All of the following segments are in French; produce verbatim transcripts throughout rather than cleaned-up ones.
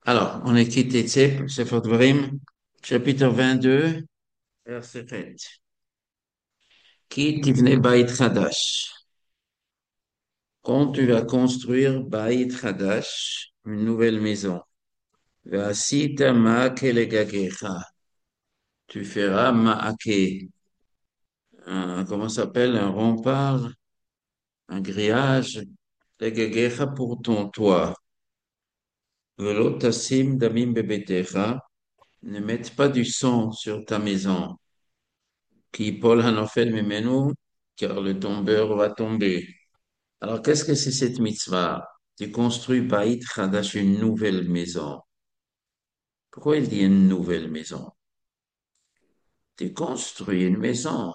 Alors, on est quitté Tzip, Sefer Dvarim, chapitre vingt-deux, verset sept. Qui tivne Bait Chadash. Quand tu vas construire Bait Chadash, une nouvelle maison, Vasita Ma'ake Legagecha. Tu feras Ma'ake, un, comment ça s'appelle, un rempart, un grillage, Legagecha pour ton toit. Velo Tassim Damim Bebetecha. Ne mette pas du sang sur ta maison. Qui Paul Hanofel Mimenu, car le tombeur va tomber. Alors, qu'est-ce que c'est cette mitzvah? Tu construis Baït Chadash, une nouvelle maison. Pourquoi il dit une nouvelle maison? Tu construis une maison.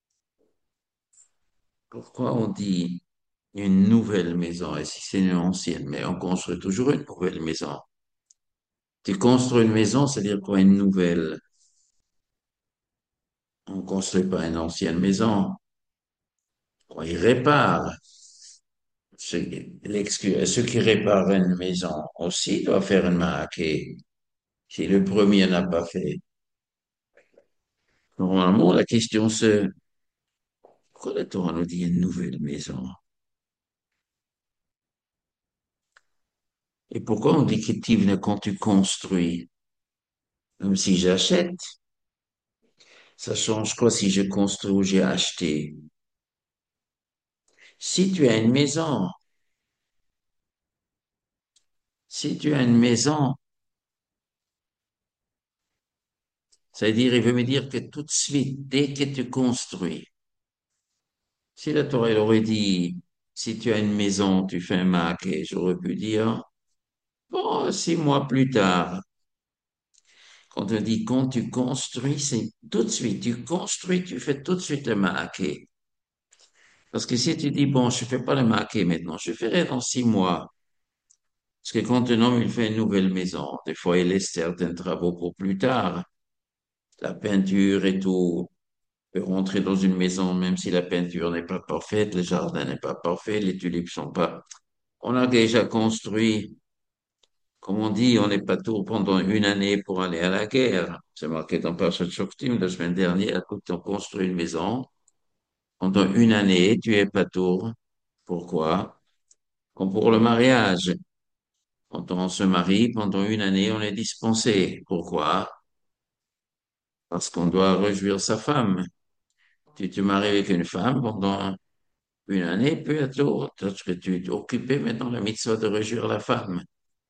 Pourquoi on dit une nouvelle maison? Et si c'est une ancienne, mais on construit toujours une nouvelle maison. Tu construis une maison, c'est-à-dire quoi une nouvelle? On construit pas une ancienne maison. On y répare. Ceux, l'excu- ceux qui réparent une maison aussi doivent faire une marquée. Si le premier n'a pas fait. Normalement, la question c'est, pourquoi la Torah nous dit une nouvelle maison? Et pourquoi on dit que tivne quand tu construis? Même si j'achète, ça change quoi si je construis ou j'ai acheté? Si tu as une maison, si tu as une maison, ça veut dire, il veut me dire que tout de suite, dès que tu construis, si la Torah elle aurait dit, si tu as une maison, tu fais un marqué, j'aurais pu dire, bon, six mois plus tard, quand on dit quand tu construis, c'est tout de suite. Tu construis, tu fais tout de suite le marqué. Parce que si tu dis, bon, je fais pas le marqué maintenant, je ferai dans six mois. Parce que quand un homme, il fait une nouvelle maison, des fois, il laisse certains travaux pour plus tard. La peinture et tout peut rentrer dans une maison, même si la peinture n'est pas parfaite, le jardin n'est pas parfait, les tulipes sont pas. On a déjà construit. Comme on dit, on n'est pas tout pendant une année pour aller à la guerre. C'est marqué dans Parashat Shoftim la semaine dernière, quand on construit une maison, pendant une année, tu es pas tour. Pourquoi? Comme pour le mariage. Quand on se marie, pendant une année, on est dispensé. Pourquoi? Parce qu'on doit réjouir sa femme. Tu te maries avec une femme pendant une année, peu à tour, parce que tu es occupé maintenant la mitzvah de réjouir la femme.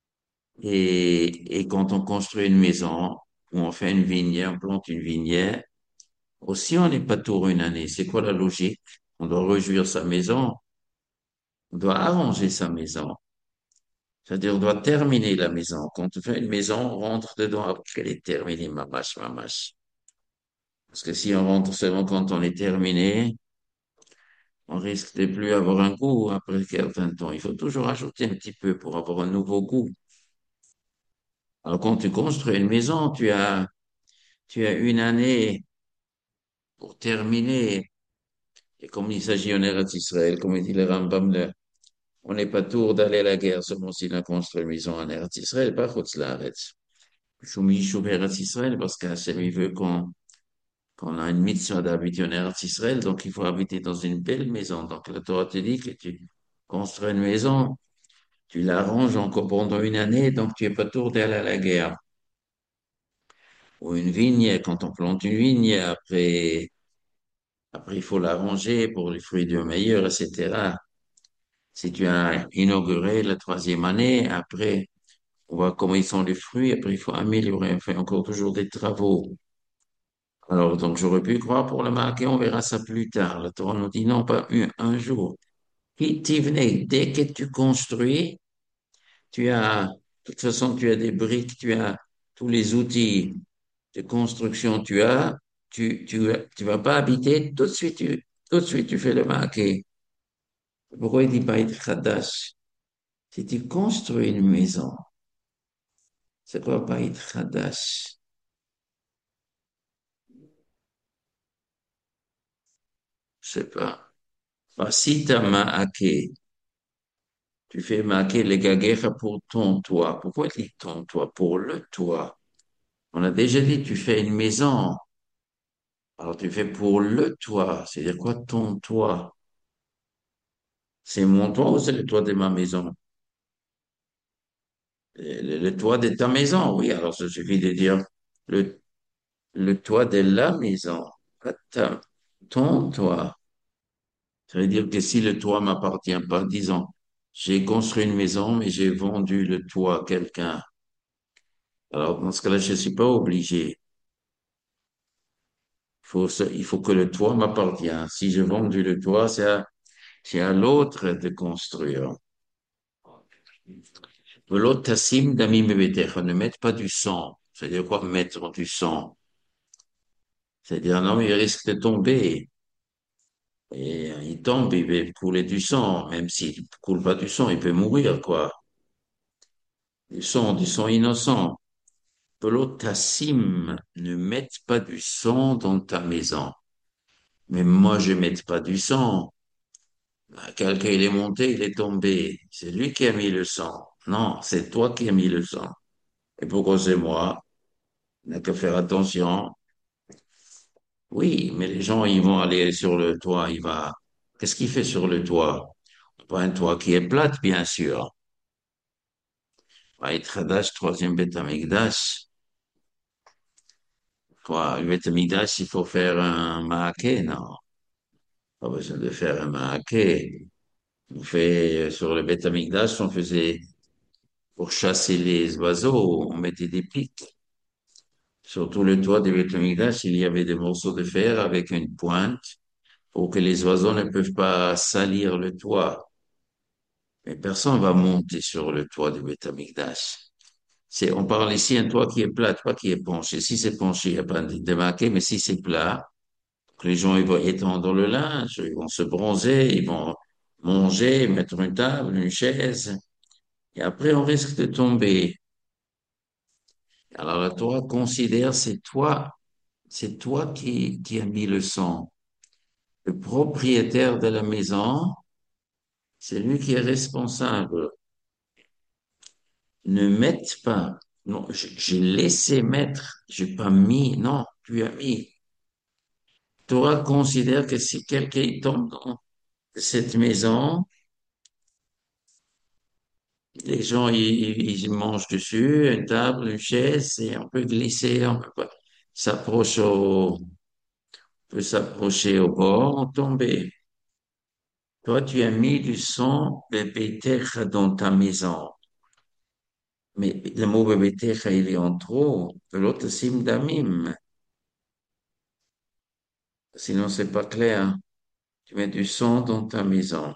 Et, et quand on construit une maison, ou on fait une vigne, on plante une vigne, aussi on n'est pas tour une année. C'est quoi la logique? On doit réjouir sa maison, on doit arranger sa maison. C'est-à-dire, on doit terminer la maison. Quand on fait une maison, on rentre dedans après qu'elle est terminée, mamache, mamache. Parce que si on rentre seulement quand on est terminé, on risque de plus avoir un goût après quelqu'un temps. Il faut toujours ajouter un petit peu pour avoir un nouveau goût. Alors, quand tu construis une maison, tu as, tu as une année pour terminer. Et comme il s'agit en Eretz Israël, comme il dit le Rambam, le- on n'est pas tour d'aller à la guerre seulement s'il a construit une maison en Eretz Israël, pas Chutz Laaretz. Shum Yishuv Eretz Israël, parce qu'Hachem, il veut qu'on qu'on a une mitzvah d'habiter en Eretz Israël, donc il faut habiter dans une belle maison. Donc la Torah te dit que tu construis une maison, tu l'arranges encore pendant une année, donc tu es pas tour d'aller à la guerre. Ou une vigne, quand on plante une vigne, après, après il faut l'arranger pour les fruits du meilleur, et cetera. Si tu as inauguré la troisième année, après, on voit comment ils sont les fruits, après il faut améliorer, on fait encore toujours des travaux. Alors, donc, j'aurais pu croire pour le marquer, on verra ça plus tard. Le Torah nous dit non, pas un, un jour. Qui t'y venait, dès que tu construis, tu as, de toute façon, tu as des briques, tu as tous les outils de construction, tu as, tu, tu, tu vas pas habiter, tout de suite, tu, tout de suite, tu fais le marqué. Pourquoi il dit pas être Khadash? Si tu construis une maison, c'est quoi pas être Khadash? Je sais pas. Vasita Ma'ake. Tu fais marquer les gaguerres pour ton toit. Pourquoi tu dis ton toit? Pour le toit. On a déjà dit, tu fais une maison. Alors, tu fais pour le toit. C'est-à-dire quoi, ton toit? C'est mon toit ou c'est le toit de ma maison? Le, le toit de ta maison, oui. Alors, ça suffit de dire le, le toit de la maison. Pas ta- ton toit. Ça veut dire que si le toit m'appartient pas, disons, j'ai construit une maison, mais j'ai vendu le toit à quelqu'un. Alors, dans ce cas-là, je suis pas obligé. Il faut, se- il faut que le toit m'appartient. Si j'ai vendu le toit, c'est à, c'est à l'autre de construire. L'autre tassim d'ami mebetecha, ne mettre pas du sang. C'est-à-dire quoi, mettre du sang? C'est-à-dire, non, mais il risque de tomber. Et euh, il tombe, il va couler du sang. Même s'il coule pas du sang, il peut mourir, quoi. Du sang, du sang innocent. L'autre tassim, ne mette pas du sang dans ta maison. Mais moi, je mets pas du sang. Ah, quelqu'un, il est monté, il est tombé. C'est lui qui a mis le sang. Non, c'est toi qui as mis le sang. Et pourquoi c'est moi? On n'a qu'à faire attention. Oui, mais les gens, ils vont aller sur le toit, il va... Qu'est-ce qu'il fait sur le toit? Pas un toit qui est plate, bien sûr. Beit Hadash, troisième Beth Amikdash. Quoi, le Beth Amikdash, il faut faire un maaké, non? Pas besoin de faire un maaké. On fait, sur le Beth Amikdash, on faisait, pour chasser les oiseaux, on mettait des pics. Sur tout le toit du Beth Amikdash, il y avait des morceaux de fer avec une pointe pour que les oiseaux ne peuvent pas salir le toit. Mais personne va monter sur le toit du Beth Amikdash. C'est, on parle ici d'un toit qui est plat, pas qui est penché. Si c'est penché, il n'y a pas de démarqué, mais si c'est plat, les gens, ils vont étendre le linge, ils vont se bronzer, ils vont manger, mettre une table, une chaise, et après, on risque de tomber. Alors, la Torah considère, c'est toi, c'est toi qui, qui as mis le sang. Le propriétaire de la maison, c'est lui qui est responsable. Ne mette pas. Non, j'ai j'ai laissé mettre, j'ai pas mis. Non, tu as mis. Torah considère que si quelqu'un tombe dans cette maison, les gens, ils, ils ils mangent dessus, une table, une chaise, et on peut glisser, on peut pas s'approcher au, on peut s'approcher au bord, tomber. Toi, tu as mis du sang de Bethlehem dans ta maison. Mais le mot Bethlehem, il est en trop. De l'autre, sim damim. Sinon, c'est pas clair. Tu mets du sang dans ta maison.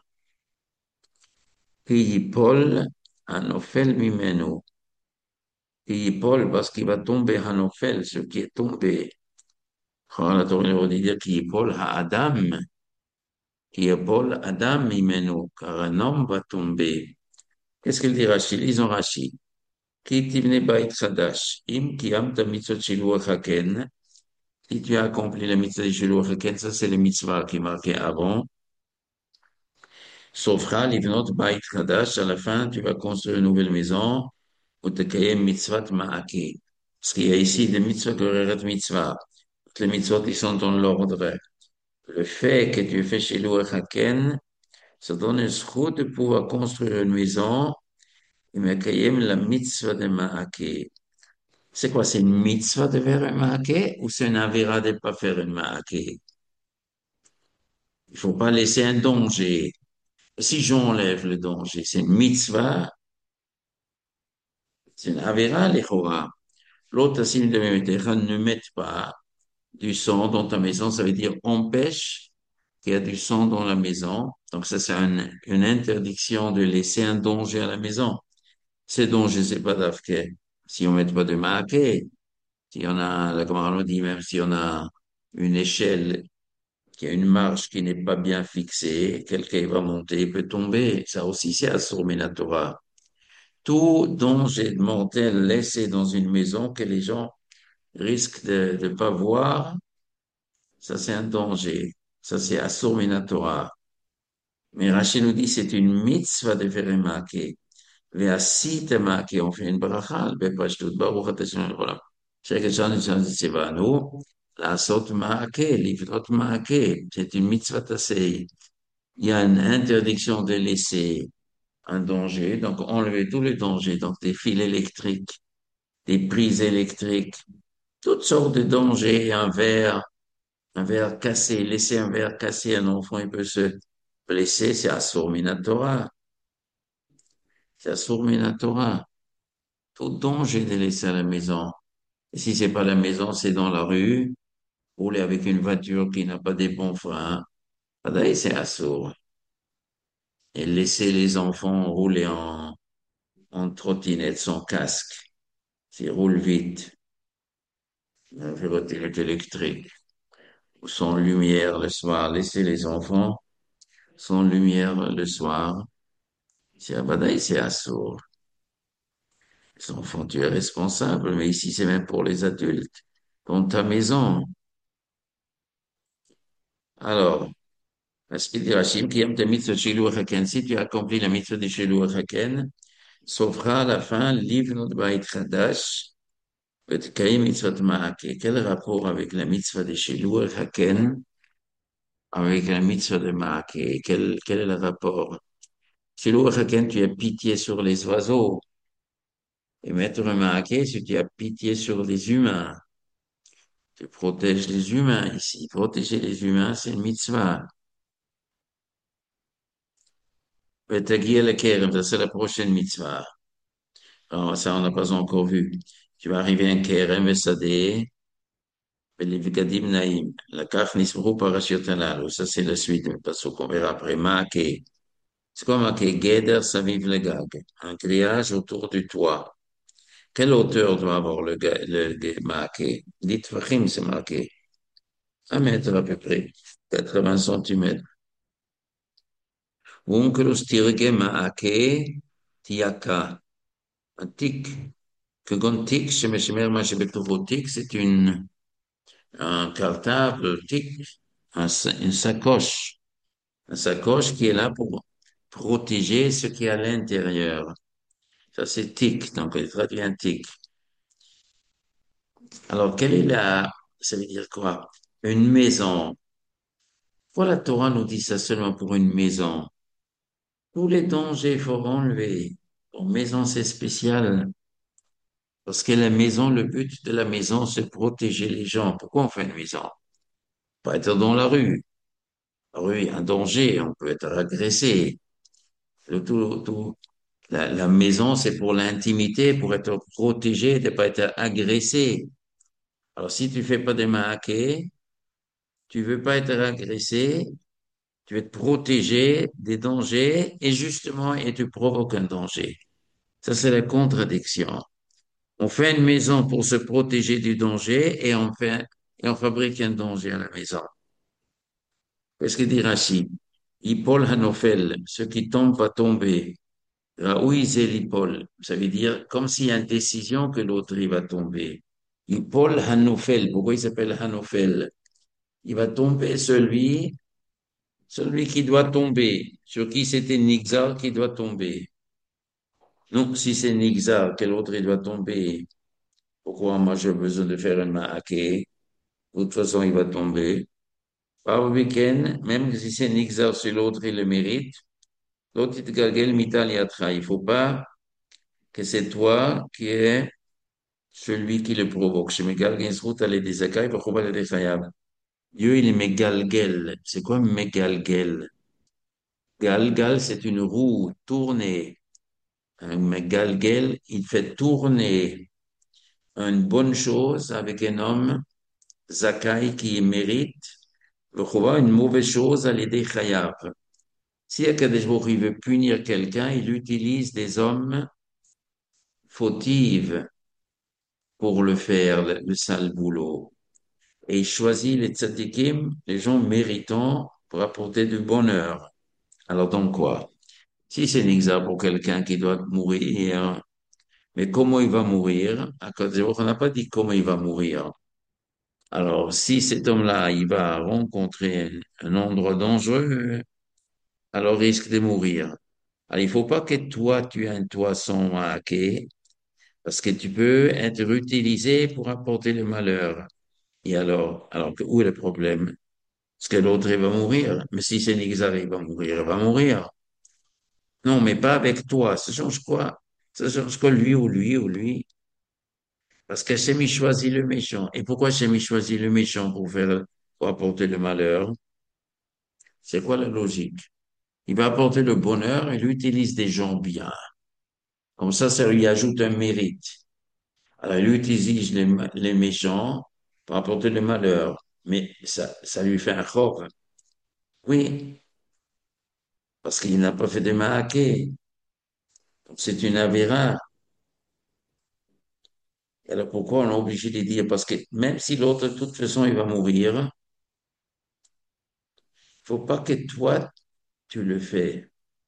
Qui Paul, Anofel Mimenu. Qui Paul, parce qu'il va tomber Anofel, ce qui est tombé. Oh, la Torah nous dit dire qui Paul, Adam. Qui Paul, Adam Mimenu. Car un homme va tomber. Qu'est-ce qu'il dit Rachid? Lisons Rachid. Qui t'ivne bait chadash. Im ki am ta mitzvot shiluach haken. Si tu as accompli la mitzvah de shiluach haken, ça c'est le mitzvah qui est marqué avant. Sofra livnot bait chadash. À la fin, tu vas construire une nouvelle maison. Ou te kayem mitzvot ma'ake. Parce qu'il y a ici des mitzvahs que mitzvah. Toutes les mitzvot, ils sont dans l'ordre. Le fait que tu fais shiluach haken, ça donne une zchut de pouvoir construire une maison. Et mekayem la mitzvah de ma'ake. C'est quoi? C'est une mitzvah de faire un maaké ou c'est une avéra de pas faire un maaké? Il faut pas laisser un danger. Si j'enlève le danger, c'est une mitzvah, c'est une avéra, les L'autre signe de Mémétécha, ne mette pas du sang dans ta maison, ça veut dire empêche qu'il y a du sang dans la maison. Donc ça, c'est un- une interdiction de laisser un danger à la maison. Ce danger, c'est pas d'afké. Si on met pas de maaké, si on a, la Gemara nous dit même si on a une échelle qui a une marche qui n'est pas bien fixée, quelqu'un va monter, il peut tomber. Ça aussi, c'est Assur Minatora. Tout danger mortel laissé dans une maison que les gens risquent de ne pas voir, ça c'est un danger. Ça c'est Assur Minatora. Mais Rachid nous dit, c'est une mitzvah de faire remarquer. ועשית מעקה, on fait une bracha, בפשטות, ברוך אתה השם לעולם. שקל שני שני ציוונו, לעשות מעקה, לבנות מעקה, c'est une mitzvah tassée. Il y a une interdiction de laisser un danger, donc enlever tous les dangers, donc des fils électriques, des prises électriques, toutes sortes de dangers, un verre, un verre cassé, laisser un verre cassé, un enfant, il peut se blesser, c'est Assour Minatora, c'est Assour Minatora. Tout danger de laisser à la maison. Et si c'est pas la maison, c'est dans la rue, rouler avec une voiture qui n'a pas des bons freins. Pareil, c'est assourd. Et laisser les enfants rouler en, en trottinette sans casque. S'ils roulent vite. Un trottinette électrique. Ou sans lumière le soir. Laisser les enfants sans lumière le soir. C'est Abadaï, c'est assourd. Les enfants, tu es responsable, mais ici, c'est même pour les adultes. Dans ta maison. Alors, Aspect de Rachim, qui aime ta mitzvah de Shilou Haken. Si tu accomplis la mitzvah de Shilou Haken, sauvera à la fin l'Ivnot Bait Chadash, Betkaim Mitzvot Ma'ake. Quel rapport avec la mitzvah de Shilou Haken, avec la mitzvah de Ma'ake? Quel, quel est le rapport? Shilou Haken, tu as pitié sur les oiseaux. Et Maître Ma'ake, si tu as pitié sur les humains. Tu protèges les humains ici. Protéger les humains, c'est une mitzvah. Betagir le Kerem, ça c'est la prochaine mitzvah. Alors, ça, on n'a pas encore vu. Tu vas arriver à un Kerem Vesadeh, Belivigadim Naïm. La Kaf Nisbru Parashiot Halalu. Ça, c'est la suite, parce qu'on verra après. Maake. C'est quoi Maake? Geder Saviv le Gag. Un grillage autour du toit. Quelle hauteur doit avoir le, ga- le, le Maake? Dites Fahim, c'est Maake. Un mètre à peu près. quatre-vingts centimètres. Unkelus Tirge Maake Tiaka. Un tic. Que gon tic, Shemeshemer Mashebetovo tic, c'est une, un cartable, tic, un sa- une sacoche, une sacoche qui est là pour protéger ce qui est à l'intérieur. Ça, c'est tic, donc il traduit un tic. Alors, quelle est la, ça veut dire quoi? Une maison. Pourquoi la Torah nous dit ça seulement pour une maison? Tous les dangers, il faut enlever. Pour maison, c'est spécial. Parce que la maison, le but de la maison, c'est protéger les gens. Pourquoi on fait une maison? Pas être dans la rue. La rue, il y a un danger, on peut être agressé. Le tout, tout, la, la maison, c'est pour l'intimité, pour être protégé, de pas être agressé. Alors, si tu fais pas de maquet, tu veux pas être agressé, tu veux te protéger des dangers et justement, et tu provoques un danger. Ça, c'est la contradiction. On fait une maison pour se protéger du danger et on fait, et on fabrique un danger à la maison. Qu'est-ce que dit Rachid? Ipol Hanofel, ce qui tombe va tomber. Raoui Zélipol, ça veut dire comme s'il y a une décision que l'autre il va tomber. Ipol Hanofel, pourquoi il s'appelle Hanofel? Il va tomber celui, celui qui doit tomber, sur qui c'était Nixar qui doit tomber. Donc, si c'est Nixar, quel autre il doit tomber? Pourquoi moi j'ai besoin de faire un maaké? De toute façon, il va tomber. Par le week-end, même si c'est Nixar sur l'autre, il le mérite. L'autre, il te galguel mital yatra. Il faut pas que c'est toi qui es celui qui le provoque. Je megalgel zrut ale des zakai, v'choval ale chayav. Dieu, il est megalgel. C'est quoi megalgel? Galgal, c'est une roue tournée. Un megalgel, il fait tourner une bonne chose avec un homme, zakai, qui mérite, v'choval une mauvaise chose à l'aider chayav. Si Akadosh Baruch Hu, il veut punir quelqu'un, il utilise des hommes fautifs pour le faire, le, le sale boulot. Et il choisit les tzadikim, les gens méritants, pour apporter du bonheur. Alors donc quoi? Si c'est un exemple pour quelqu'un qui doit mourir, mais comment il va mourir? Akadosh Baruch Hu n'a pas dit comment il va mourir. Alors, si cet homme-là, il va rencontrer un, un endroit dangereux, alors risque de mourir. Alors, il faut pas que toi, tu aies un toit sans hacker, parce que tu peux être utilisé pour apporter le malheur. Et alors, alors que, où est le problème? Parce que l'autre, il va mourir. Mais si c'est Nixar, il va mourir, il va mourir. Non, mais pas avec toi. Ça change quoi? Ça change quoi, lui ou lui ou lui? Parce qu'Hachem, il choisit le méchant. Et pourquoi Hachem, il choisit le méchant pour faire, pour apporter le malheur? C'est quoi la logique? Il va apporter le bonheur, il utilise des gens bien. Comme ça, ça lui ajoute un mérite. Alors, il utilise les, ma- les méchants pour apporter le malheur. Mais ça, ça lui fait un chor. Oui, parce qu'il n'a pas fait de maaké. Donc, c'est une avéra. Alors, pourquoi on est obligé de dire? Parce que même si l'autre, de toute façon, il va mourir, faut pas que toi, tu le fais.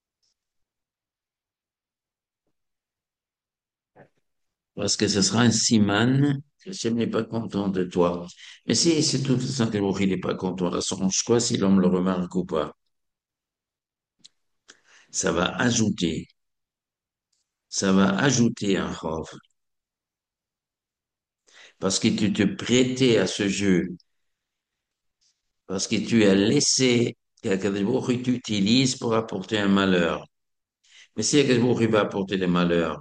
Parce que ce sera un siman. Hachem n'est pas content de toi. Mais si c'est tout simplement qu'il n'est pas content, ça change quoi si l'homme le remarque ou pas? Ça va ajouter, ça va ajouter un chov. Parce que tu te prêtais à ce jeu, parce que tu as laissé qu'Akadosh Baruch Hu t'utilise pour apporter un malheur. Mais si Akadosh Baruch Hu va apporter le malheur,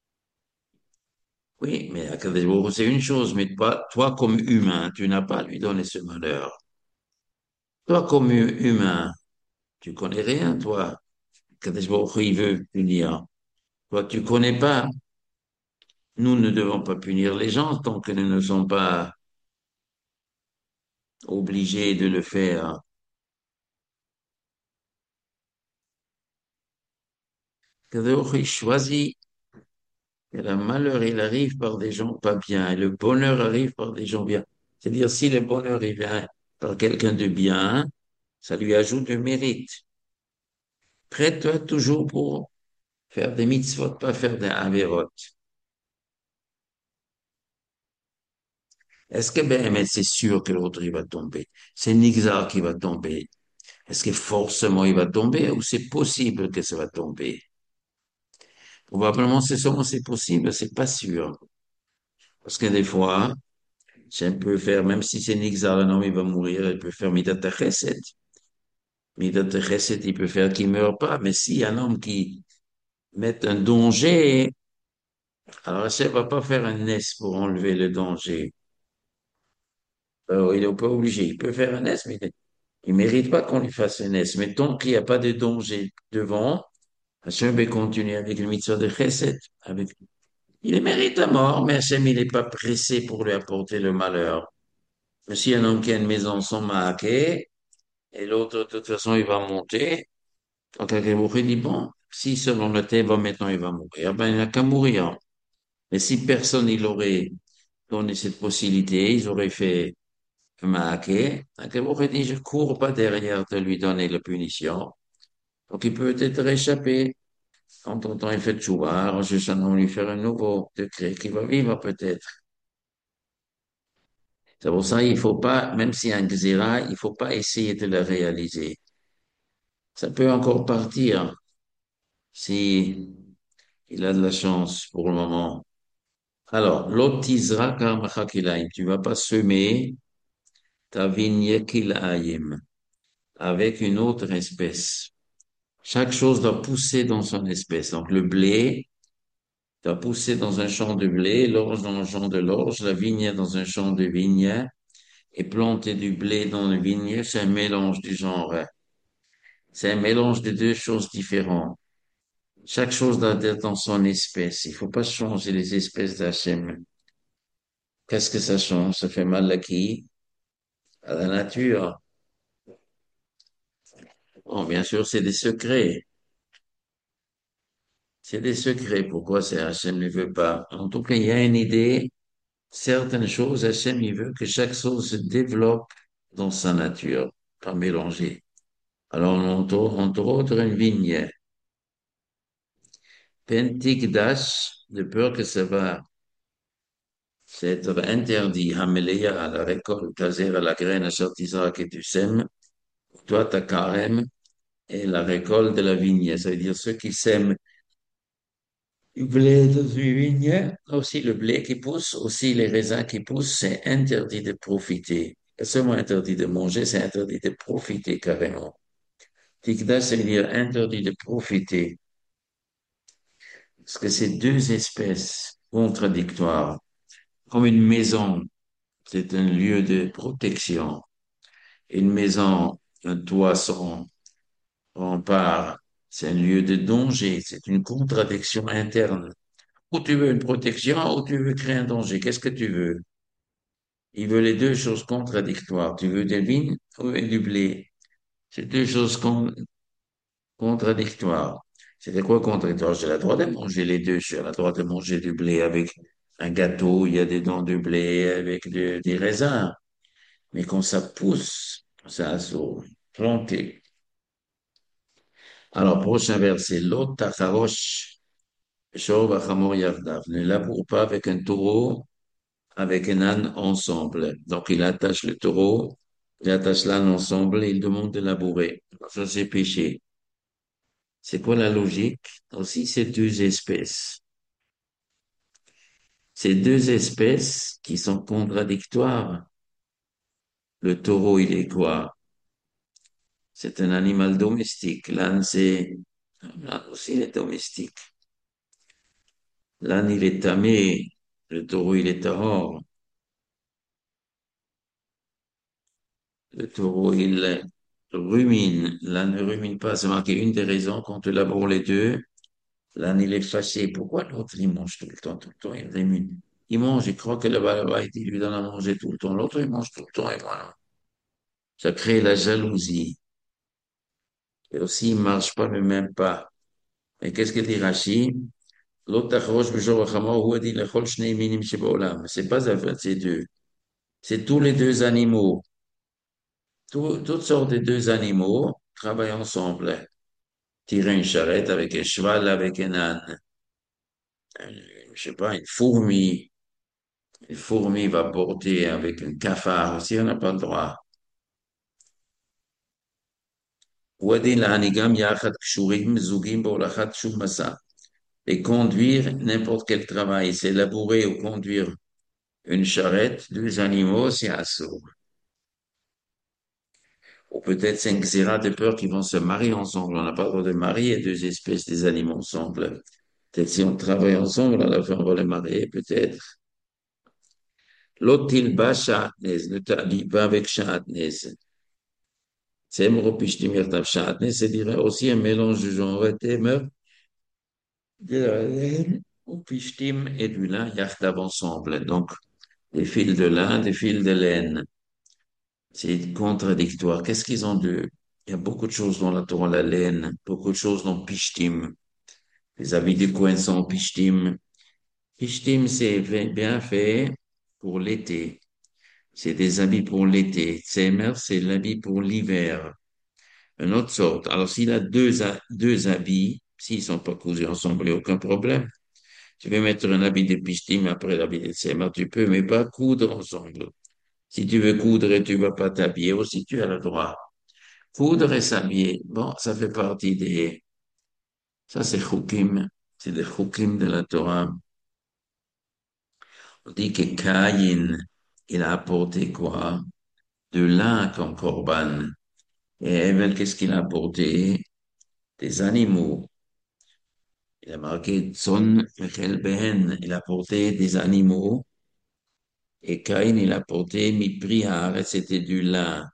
oui, mais Akadosh Baruch Hu, c'est une chose, mais toi, toi comme humain, tu n'as pas à lui donner ce malheur. Toi comme hu- humain, tu connais rien, toi. Akadosh Baruch Hu, il veut punir. Toi, tu connais pas. Nous ne devons pas punir les gens tant que nous ne sommes pas obligés de le faire. Akadosh Baruch Hu, il choisit. Et le malheur, il arrive par des gens pas bien, et le bonheur arrive par des gens bien. C'est-à-dire, si le bonheur, il vient par quelqu'un de bien, ça lui ajoute du mérite. Prête-toi toujours pour faire des mitzvot, pas faire des averot. Est-ce que, ben, mais c'est sûr que l'autre, il va tomber. C'est Nixar qui va tomber. Est-ce que forcément il va tomber ou c'est possible que ça va tomber? Probablement, c'est seulement c'est possible, c'est pas sûr. Parce que des fois, c'est un peu faire, même si c'est Nixar, un homme, il va mourir, il peut faire Midat Chesed. Midat Chesed, il peut faire qu'il meure pas, mais si un homme qui met un danger, alors Hachem va pas faire un nes pour enlever le danger. Alors, il n'est pas obligé. Il peut faire un nes, mais il mérite pas qu'on lui fasse un nes. Mais tant qu'il n'y a pas de danger devant, Hachem va continuer avec le mitzvah de Chesed. Avec... Il mérite la mort, mais Hachem, il n'est pas pressé pour lui apporter le malheur. Mais si un homme qui a une maison sans maquet, et l'autre, de toute façon, il va monter, donc Akemouri dit, bon, si selon le thème, maintenant il va mourir, ben il n'a qu'à mourir. Mais si personne il aurait donné cette possibilité, ils auraient fait un maquet, Akemouri dit, je cours pas derrière de lui donner la punition. Donc il peut peut-être échapper. En temps, il fait tchouva, juste à lui faire un nouveau décret qui va vivre peut-être. C'est pour ça il faut pas, même s'il y a un gzira, il faut pas essayer de le réaliser. Ça peut encore partir si il a de la chance pour le moment. Alors, l'otisra karmacha kilaim. Tu vas pas semer ta vigne kilaim avec une autre espèce. Chaque chose doit pousser dans son espèce. Donc, le blé doit pousser dans un champ de blé, l'orge dans un champ de l'orge, la vigne dans un champ de vigne, et planter du blé dans une vigne, c'est un mélange du genre. C'est un mélange de deux choses différentes. Chaque chose doit être dans son espèce. Il faut pas changer les espèces d'Hachem. Qu'est-ce que ça change? Ça fait mal à qui? À la nature. Bon, bien sûr, c'est des secrets. C'est des secrets. Pourquoi c'est Hachem ne veut pas? En tout cas, il y a une idée. Certaines choses, Hachem, il veut que chaque chose se développe dans sa nature, pas mélanger. Alors, entre, entre autres, une vigne. Pentik dash, de peur que ça va s'être interdit. Hameléa à la récolte, kazer à la graine, à sortira que tu sèmes. Toi, ta carême. et la récolte de la vigne. Ça veut dire ceux qui sèment du blé dans une vigne, aussi le blé qui pousse, aussi les raisins qui poussent, c'est interdit de profiter. Pas seulement interdit de manger, c'est interdit de profiter carrément. Tikda, ça veut dire interdit de profiter, parce que c'est deux espèces contradictoires. Comme une maison, c'est un lieu de protection. Une maison, un toit sans rempart, c'est un lieu de danger, c'est une contradiction interne. Ou tu veux une protection, ou tu veux créer un danger. Qu'est-ce que tu veux? Il veut les deux choses contradictoires. Tu veux des vignes ou du blé? C'est deux choses con- contradictoires. C'est quoi contradictoire? J'ai le droit de manger les deux. J'ai le droit de manger du blé avec un gâteau, il y a des dents de blé avec de- des raisins. Mais quand ça pousse, ça se planté. Alors, prochain verset. L'autre tacharosh, shor v'chamor yardav. Ne laboure pas avec un taureau, avec un âne ensemble. Donc, il attache le taureau, il attache l'âne ensemble et il demande de labourer. Ça, c'est péché. C'est quoi la logique? Aussi, c'est deux espèces. Ces deux espèces qui sont contradictoires. Le taureau, il est quoi? C'est un animal domestique. L'âne, c'est, l'âne aussi, il est domestique. L'âne, il est tamé. Le taureau, il est tahor. Le taureau, il rumine. L'âne ne rumine pas. C'est marqué une des raisons quand tu labores les deux. L'âne, il est fâché. Pourquoi l'autre, il mange tout le temps, tout le temps, il rumine. Il mange, il croit que le balabait, il lui donne à manger tout le temps. L'autre, il mange tout le temps et voilà. Ça crée la jalousie. Et aussi, il marche pas le même pas. Et qu'est-ce que dit Rachid? L'autre, tachrosh, b'shor v'chamor, ou a dit lechol shnei minim sheba'olam. C'est pas un, c'est deux. C'est tous les deux animaux. Tout- toutes sortes de deux animaux travaillent ensemble. Tirer une charrette avec un cheval, avec un âne. Un- je sais pas, une fourmi. Une fourmi va porter avec un cafard aussi, on n'a pas le droit. Wadin l'anigam yachat kshurim zugim bo'lachat shum masa. Et conduire n'importe quel travail, c'est labourer ou conduire une charrette, deux animaux, c'est assourd. Ou peut-être c'est un xéra de peur qu'ils vont se marier ensemble. On n'a pas le droit de marier deux espèces des animaux ensemble. Peut-être si on travaille ensemble, à la fin on va les marier, peut-être. L'autre, il bat sha'atnez, ne t'habille pas avec sha'atnez. Tzemro pishtim yertav sha'atnez, c'est-à-dire aussi un mélange du genre temer, de la laine, ou pishtim et du lin, yartav ensemble. Donc, des fils de lin, des fils de laine. C'est contradictoire. Qu'est-ce qu'ils ont de... Il y a beaucoup de choses dans la Torah, la laine, beaucoup de choses dans pishtim. Les habits du Kohen sont en pishtim. Pishtim, c'est fait- bien fait pour l'été. C'est des habits pour l'été. Tsemer, c'est l'habit pour l'hiver. Une autre sorte. Alors, s'il a deux, ha- deux habits, s'ils sont pas cousus ensemble, il n'y a aucun problème. Tu veux mettre un habit de pishtim après l'habit de tsemer, tu peux, mais pas coudre ensemble. Si tu veux coudre et tu vas pas t'habiller aussi, tu as le droit. Coudre et s'habiller, bon, ça fait partie des... Ça, c'est chukim. C'est des chukim de la Torah. On dit que Caïn, il a apporté quoi? De lin comme corban. Et Evel, qu'est-ce qu'il a apporté? Des animaux. Il a marqué Tson Michel Behen. Il a apporté des animaux. Et Caïn, il a apporté Mipri Haaretz, c'était du lin.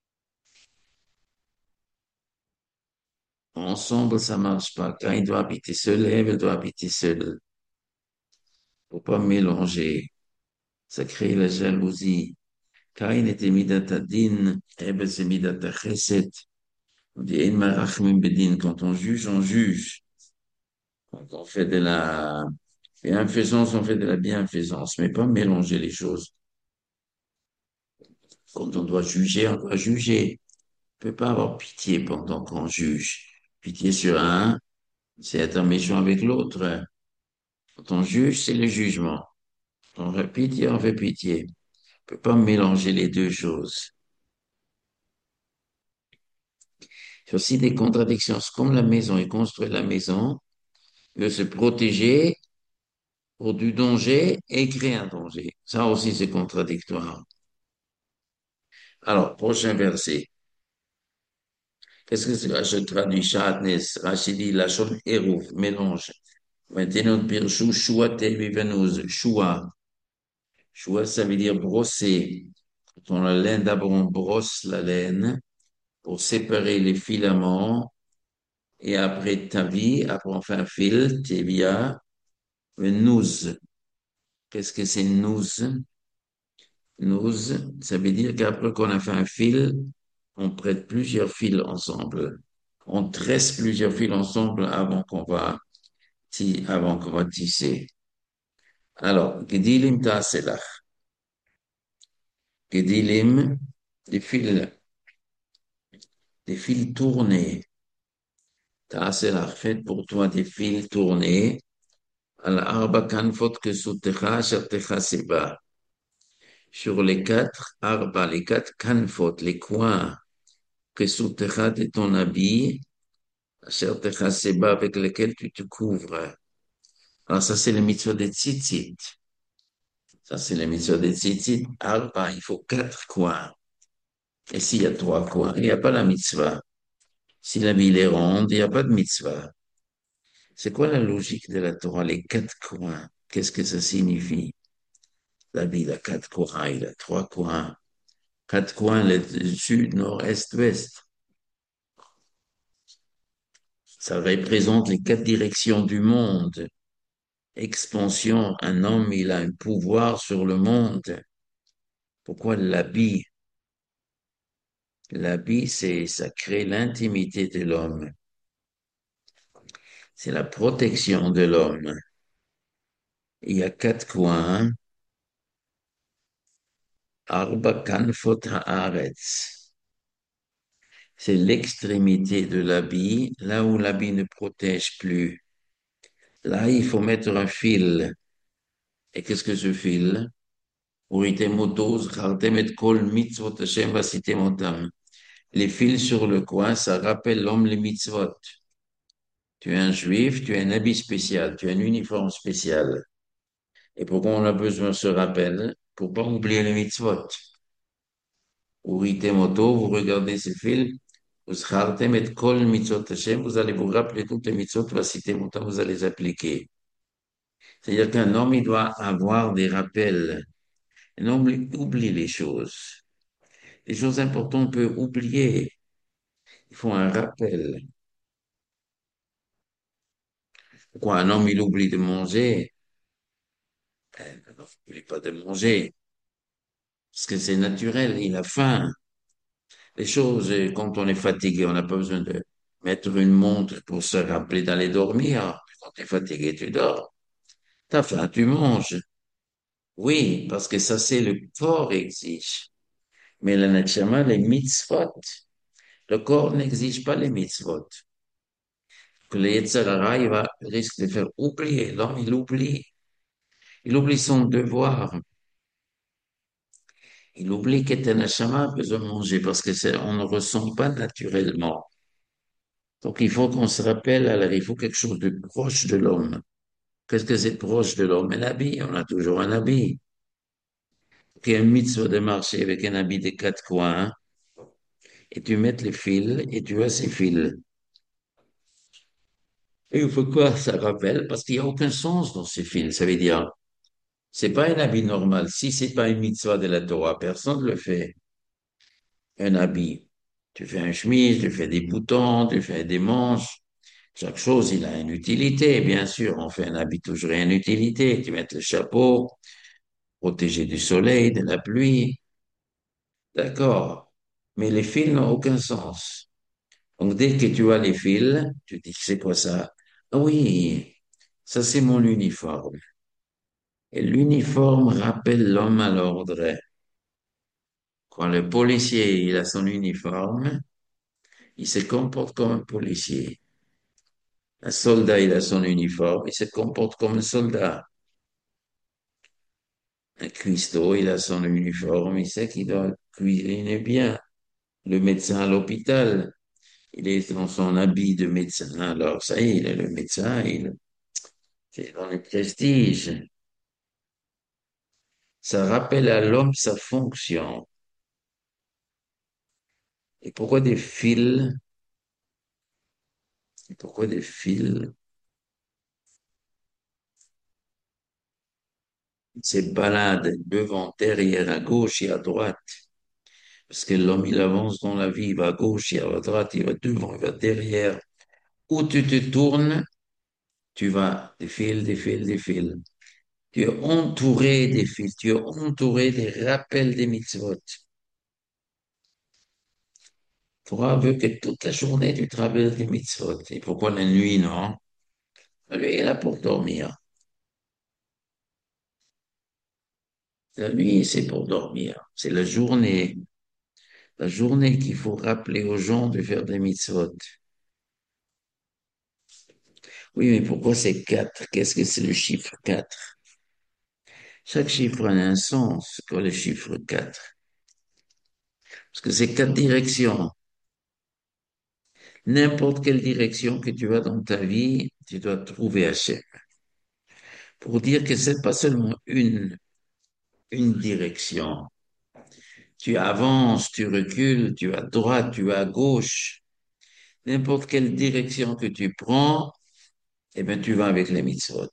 Ensemble, ça marche pas. Caïn doit habiter seul, Evel doit habiter seul. Faut pas mélanger. Ça crée la jalousie. Caïn était Midat Adin, Evel c'est Midat Chesed. On dit Ein Marachim Bedin. Quand on juge, on juge. Quand on fait de la bienfaisance, on fait de la bienfaisance, mais pas mélanger les choses. Quand on doit juger, on doit juger. On peut pas avoir pitié pendant qu'on juge. Pitié sur un, c'est être méchant avec l'autre. Quand on juge, c'est le jugement. Quand on fait pitié, on fait pitié. On peut pas mélanger les deux choses. Il y a aussi des contradictions. C'est comme la maison, il construit la maison, il veut se protéger pour du danger et créer un danger. Ça aussi, c'est contradictoire. Alors, prochain verset. Qu'est-ce que c'est? Je traduis Shadnes, Rachidi, Lachon, Eruv, mélange. Maintenant, Pirshu, Shua, Tevivenuz, Shua. Shua, ça veut dire brosser. Quand on la laine, d'abord, on brosse la laine pour séparer les filaments. Et après tavi, après on fait un fil, tibia, nouz. Qu'est-ce que c'est nouz? Nouz, ça veut dire qu'après qu'on a fait un fil, on prête plusieurs fils ensemble. On tresse plusieurs fils ensemble avant qu'on va, ti- avant qu'on va tisser. Alors, Gedilim ta'aselach. Gedilim, des fils, des fils tournés. Ta'aselach, faites pour toi des fils tournés. Al-arba kanfot kesutecha, shartecha seba. Sur les quatre arba, les quatre kanfot, les coins kesutecha de ton habit, shartecha seba, avec lesquels tu te couvres. Alors ça, c'est le mitzvah des tzitzit. Ça, c'est le mitzvah des tzitzit. Arba, il faut quatre coins. Et s'il y a trois coins, il n'y a pas la mitzvah. Si la ville est ronde, il n'y a pas de mitzvah. C'est quoi la logique de la Torah, les quatre coins? Qu'est-ce que ça signifie? La ville a quatre coins, il a trois coins. Quatre coins, le sud, nord, est, ouest. Ça représente les quatre directions du monde. Expansion, un homme, il a un pouvoir sur le monde. Pourquoi l'habit? L'habit, c'est, ça crée l'intimité de l'homme. C'est la protection de l'homme. Il y a quatre coins. Arba kanfot haaretz. C'est l'extrémité de l'habit, là où l'habit ne protège plus. Là, il faut mettre un fil. Et qu'est-ce que ce fil? Uritemotos, chartem et kol mitzvot Hashem vasitemotam. Les fils sur le coin, ça rappelle l'homme les mitzvot. Tu es un juif, tu as un habit spécial, tu as un uniforme spécial. Et pourquoi on a besoin de ce rappel? Pour pas oublier les mitzvot. Uritemoto, vous regardez ces fils, vous chartem et kol mitzvot Hashem, vous allez vous rappeler toutes les mitzvot vasitemotam, vous allez les appliquer. C'est-à-dire qu'un homme, il doit avoir des rappels. Un homme oublie les choses. Les choses importantes, on peut oublier. Il faut un rappel. Pourquoi un homme, il oublie de manger? Ben, il n'oublie pas de manger. Parce que c'est naturel, il a faim. Les choses, euh, quand on est fatigué, on n'a pas besoin de mettre une montre pour se rappeler d'aller dormir. Quand tu es fatigué, tu dors. T'as faim, tu manges. Oui, parce que ça, c'est le corps exige. Mais le neshama, les mitzvot, le corps n'exige pas les mitzvot. Que le Yetzer Hara, il va, risque de faire oublier. L'homme, il oublie. Il oublie son devoir. Il oublie qu'un neshama a besoin de manger parce que c'est, on ne ressent pas naturellement. Donc, il faut qu'on se rappelle, alors, il faut quelque chose de proche de l'homme. Qu'est-ce que c'est proche de l'homme? Un habit. On a toujours un habit. Il y a une mitzvah de marcher avec un habit de quatre coins, et tu mets les fils, et tu as ces fils. Et il faut quoi? Ça rappelle, parce qu'il n'y a aucun sens dans ces fils. Ça veut dire, c'est pas un habit normal. Si c'est pas une mitzvah de la Torah, personne ne le fait. Un habit. Tu fais un chemise, tu fais des boutons, tu fais des manches. Chaque chose, il a une utilité, bien sûr. On fait un habit toujours une utilité. Tu mets le chapeau, protégé du soleil, de la pluie. D'accord. Mais les fils n'ont aucun sens. Donc, dès que tu as les fils, tu dis, c'est quoi ça? Ah oui, ça c'est mon uniforme. Et l'uniforme rappelle l'homme à l'ordre. Quand le policier, il a son uniforme, il se comporte comme un policier. Un soldat, il a son uniforme, il se comporte comme un soldat. Un cuistot, il a son uniforme, il sait qu'il doit cuisiner bien. Le médecin à l'hôpital, Il est dans son habit de médecin. Alors, ça y est, il est le médecin, il est dans le prestige. Ça rappelle à l'homme sa fonction. Et pourquoi des fils? Et pourquoi des fils? Ces balades devant, derrière, à gauche et à droite. Parce que l'homme, il avance dans la vie, il va à gauche, il va à droite, il va devant, il va derrière. Où tu te tournes, tu vas des fils, des fils, des fils. Tu es entouré des fils, tu es entouré des rappels des mitzvot. Torah veut que toute la journée tu travailles des mitzvot. Et pourquoi la nuit, non? Lui, il est là pour dormir. La nuit, c'est pour dormir. C'est la journée. La journée qu'il faut rappeler aux gens de faire des mitzvot. Oui, mais pourquoi c'est quatre? Qu'est-ce que c'est le chiffre quatre? Chaque chiffre a un sens. C'est quoi le chiffre quatre? Parce que c'est quatre directions. N'importe quelle direction que tu as dans ta vie, tu dois trouver Hachem. Pour dire que c'est pas seulement une, une direction. Tu avances, tu recules, tu es à droite, tu es à gauche. N'importe quelle direction que tu prends, eh bien, tu vas avec les mitzvot.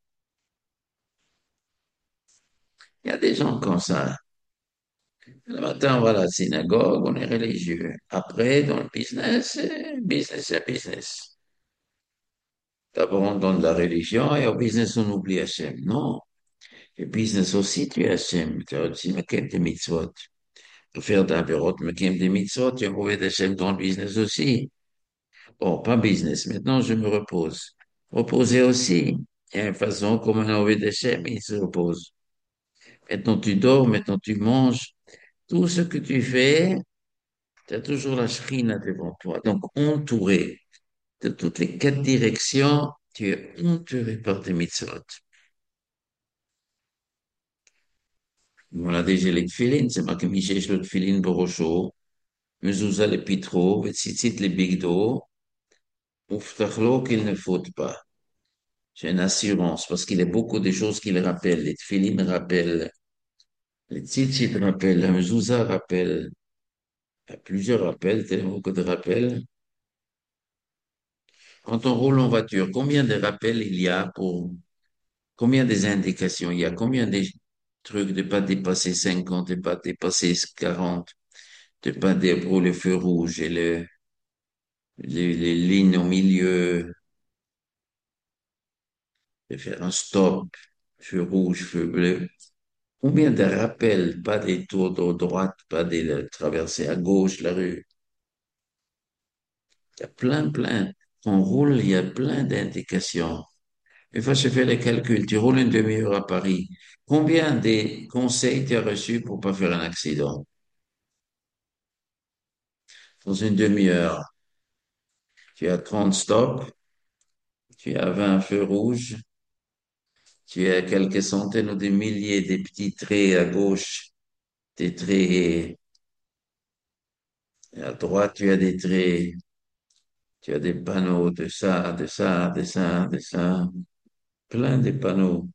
Il y a des gens comme ça. Le matin, on va à la synagogue, on est religieux. Après, dans le business, eh, business, c'est business. D'abord, on donne la religion et au business, on oublie Hachem. Non. Le business aussi, tu es Hachem. Tu as aussi, mais qu'est-ce des mitzvot? Pour faire d'abord, mais qu'est-ce des mitzvot? Tu as trouvé d'Hachem dans le business aussi. Bon, pas business. Maintenant, je me repose. Reposer aussi. Il y a une façon comme un enlevé d'Hachem, il se repose. Maintenant, tu dors, maintenant, tu manges. Tout ce que tu fais, tu as toujours la shrina devant toi. Donc, entouré de toutes les quatre directions, tu es entouré par des mitzvot. voilà déjà les tfilin, c'est marqué Mishesh le tfilin borosho, mezouza le pitro, vetzitzit le bigdo, uftachlo qu'il ne faute pas. J'ai une assurance parce qu'il y a beaucoup de choses qui le rappellent. Les tfilin rappellent, les tzitzit rappellent, la mezouza rappelle, il y a plusieurs rappels, tellement beaucoup de rappels. Quand on roule en voiture, combien de rappels il y a pour, combien des indications il y a, combien de trucs de pas dépasser cinquante, de pas dépasser quarante, de pas dépasser le feu rouge et le, les, les lignes au milieu, de faire un stop, feu rouge, feu bleu. Combien de rappels, pas des tours de droite, pas des traversées à gauche la rue. Il y a plein, plein. On roule, il y a plein d'indications. Une fois, je fais les calculs. Tu roules une demi-heure à Paris. Combien de conseils tu as reçus pour pas faire un accident? Dans une demi-heure, tu as trente stops, tu as vingt feux rouges, tu as quelques centaines ou des milliers de petits traits à gauche, des traits à droite, tu as des traits, tu as des panneaux de ça, de ça, de ça, de ça, plein de panneaux.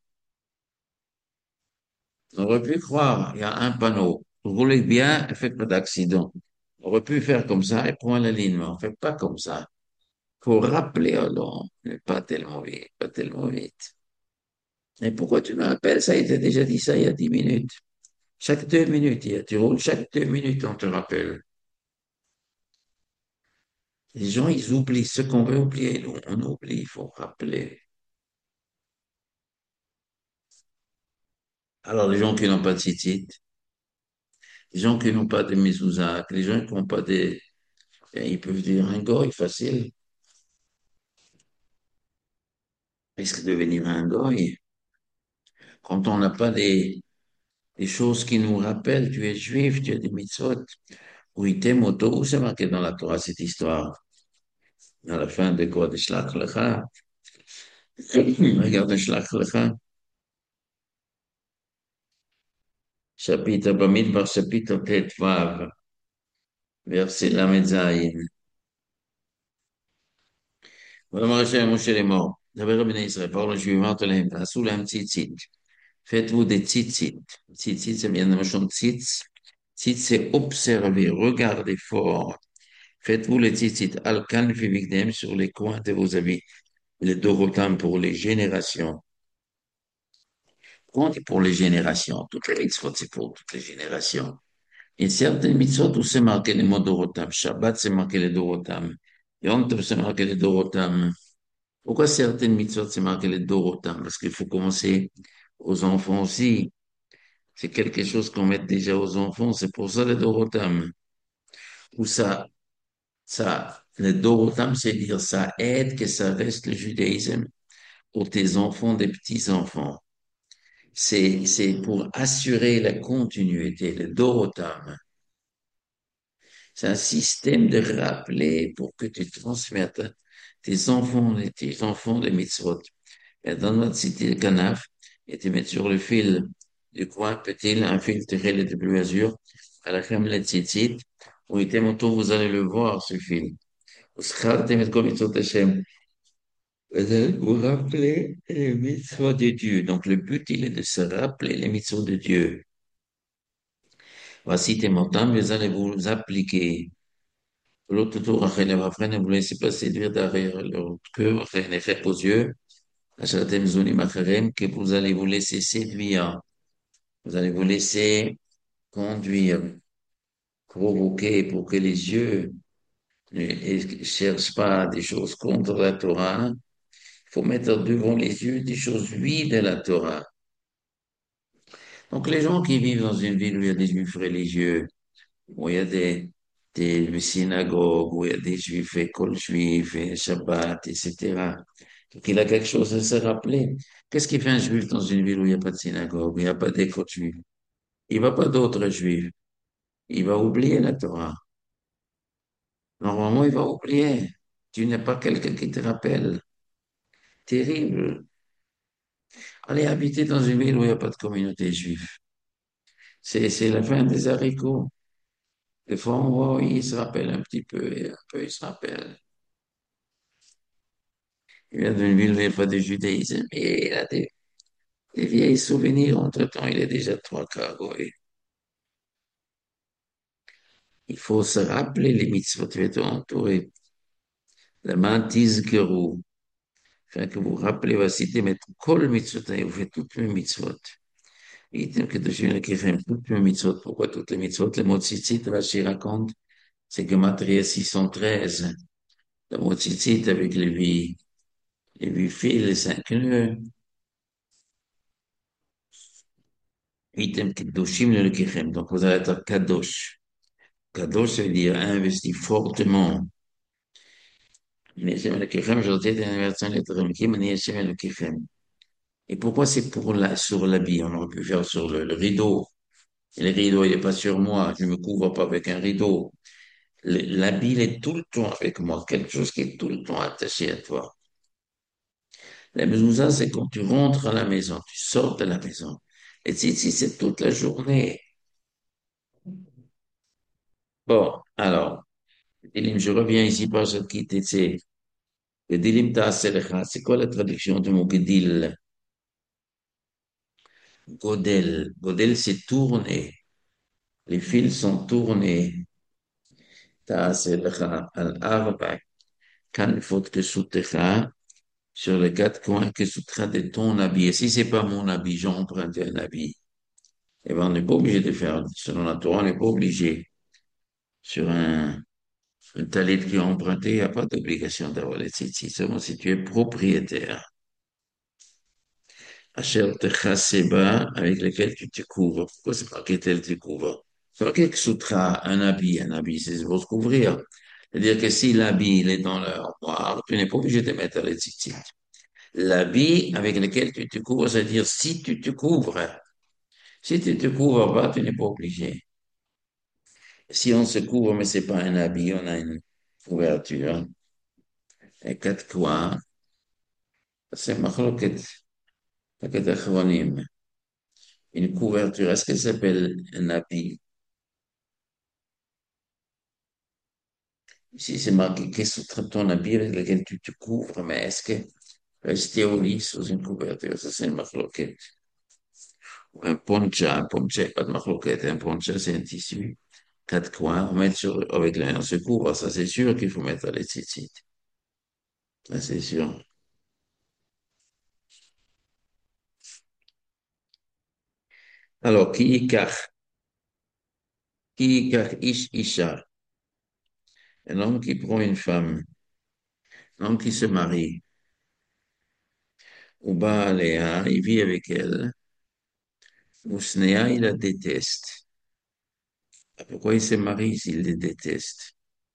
On aurait pu croire, il y a un panneau. Roulez bien et faites pas d'accident. On aurait pu faire comme ça et prendre l'alignement. On fait pas comme ça. Faut rappeler, oh non, mais pas tellement vite, pas tellement vite. Et pourquoi tu me rappelles? Ça, il t'a déjà dit ça il y a dix minutes. Chaque deux minutes, il y a- tu roules, chaque deux minutes, on te rappelle. Les gens, ils oublient ce qu'on veut oublier. Nous, on oublie, il faut rappeler. Alors, les gens qui n'ont pas de citite, les gens qui n'ont pas de mezouza, les gens qui n'ont pas de, ben, ils peuvent dire un goy facile. Risque de devenir un goy. Quand on n'a pas des, des choses qui nous rappellent, tu es juif, tu as des mitzvot. Oui, t'es moto, où c'est marqué dans la Torah cette histoire? À la fin de quoi? De Shlach Lecha. Regarde Shlach Lecha. Chapitre Bamidbar, chapitre Tet Vav, verset Lamed Zayin. ולמה רשם משה לאמור, דבר אל בני ישראל, parle juif, אמרת להם, תעשו להם ציצית. Faites-vous des tzitzit. Tzitzit, ça vient de la notion de tzitz. Tzitz, c'est observer, regarder fort. Faites-vous les tzitzit al-kan fi migdem sur les coins de vos habits. Les dorotam pour les générations. Pourquoi on dit pour les générations? Toutes les mitzvot, c'est pour toutes les générations. Et certaines mitzvot où c'est marqué les mots dorotam. Shabbat, c'est marqué les dorotam. Yom Tov, c'est marqué les dorotam. Pourquoi certaines mitzvot, c'est marqué les dorotam? Parce qu'il faut commencer aux enfants aussi. C'est quelque chose qu'on met déjà aux enfants. C'est pour ça les dorotam. Ou ça, ça, les dorotam, c'est dire ça aide que ça reste le judaïsme pour tes enfants, des petits-enfants. C'est, c'est pour assurer la continuité, le dorotam. C'est un système de rappeler pour que tu transmettes tes enfants et tes enfants des mitzvot. Et dans notre cité de Canaf, et tu mets sur le fil du coin, peut-il, un fil tiré de bleu azur, à la crème de tzitzit, où il était moto, vous allez le voir, ce fil. Vous schaltem et comme mitzvot Hashem. Vous allez vous rappeler les mitzvot de Dieu. Donc, le but, il est de se rappeler les mitzvot de Dieu. Voici tes montants, vous allez vous appliquer. L'autre tour, après les après, ne vous laissez pas séduire derrière leur cœur, après, les faits aux yeux. Achatem zunim acharem, que vous allez vous laisser séduire. Vous allez vous laisser conduire, provoquer pour que les yeux ne ne cherchent pas des choses contre la Torah. Il faut mettre devant les yeux des choses oui de la Torah. Donc, les gens qui vivent dans une ville où il y a des juifs religieux, où il y a des, des synagogues, où il y a des juifs, écoles juives, et Shabbat, et cetera. Donc, il a quelque chose à se rappeler. Qu'est-ce qui fait un juif dans une ville où il n'y a pas de synagogue, où il n'y a pas d'école juive? Il va pas d'autres juifs. Il va oublier la Torah. Normalement, il va oublier. Tu n'es pas quelqu'un qui te rappelle. Terrible. Aller habiter dans une ville où il n'y a pas de communauté juive. C'est, c'est la fin des haricots. Des fois, on voit, oui, il se rappelle un petit peu, et un peu, il se rappelle. Il vient d'une ville où il n'y a pas de judaïsme, et il a des, des vieilles souvenirs. Entre-temps, il est déjà trois quarts, oui. Il faut se rappeler les mitzvot, tu es entouré. La mantise gerou. Afin que vous rappelez, va citer, mais kol mitzvot, et vous faites toutes les mitzvot. Item que de Shimon Kichem, toutes les mitzvot. Pourquoi toutes les mitzvot? Le mot tzitzit, Rashi raconte, c'est que Matria six cent treize, le mot tzitzit avec les huit, les huit fils, les cinq nœuds. Item Kedoshim le Kichem. Donc vous allez être Kadosh. Kadosh, ça veut dire investi fortement. Mais Hashem le Kichem, je dis, dans la version lettre mais Hashem le Kichem. Et pourquoi c'est pour la, sur l'habit? On aurait pu faire sur le, le rideau. Et le rideau, il n'est pas sur moi. Je ne me couvre pas avec un rideau. L'habit est tout le temps avec moi, quelque chose qui est tout le temps attaché à toi. La mezouza, c'est quand tu rentres à la maison, tu sors de la maison. Et si, si c'est toute la journée. Bon, alors, Dilim, je reviens ici par ce qui était. Le Dilim Ta'aselecha, c'est quoi la traduction du mot Gedil? Godel. Godel, c'est tourner. Les fils sont tournés. Ta'aselecha al-arba. Kan faute que soutecha. Sur les quatre coins que sous-trait de ton habit. Et si c'est pas mon habit, j'emprunte un habit. Eh ben, on n'est pas obligé de faire, selon la Torah, on n'est pas obligé. Sur un, un talit qui est emprunté, il n'y a pas d'obligation d'avoir les tzitzit, seulement si tu es propriétaire. Asher techaseba, avec lequel tu te couvres. Pourquoi c'est pas tel tu couvres? C'est pas quelque sutra, un habit, un habit, c'est pour se couvrir. C'est-à-dire que si l'habit, il est dans l'armoire, tu n'es pas obligé de mettre les tzitzit. L'habit avec lequel tu te couvres, c'est-à-dire si tu te couvres. Si tu te couvres pas, tu n'es pas obligé. Si on se couvre, mais c'est pas un habit, on a une couverture. Et quatre coins, c'est machloket, paquet achronim. Une couverture, est-ce qu'elle s'appelle un habit? Ici, c'est marqué, qu'est-ce que ton habit avec lequel tu te couvres, mais est-ce que rester au lit sous une couverture, ça c'est une marloquette. Ou un poncha, un poncha, pas de marloquette, un poncha, c'est un tissu, quatre coins, on met sur, avec le, on se couvre, ça c'est sûr qu'il faut mettre les tzitzit. Ça c'est sûr. Alors, qui ikar, qui ikar ish isha, un homme qui prend une femme, un homme qui se marie, ou bas Léa, il vit avec elle, ou Snéa, il la déteste. Ah, pourquoi il se marie s'il les déteste?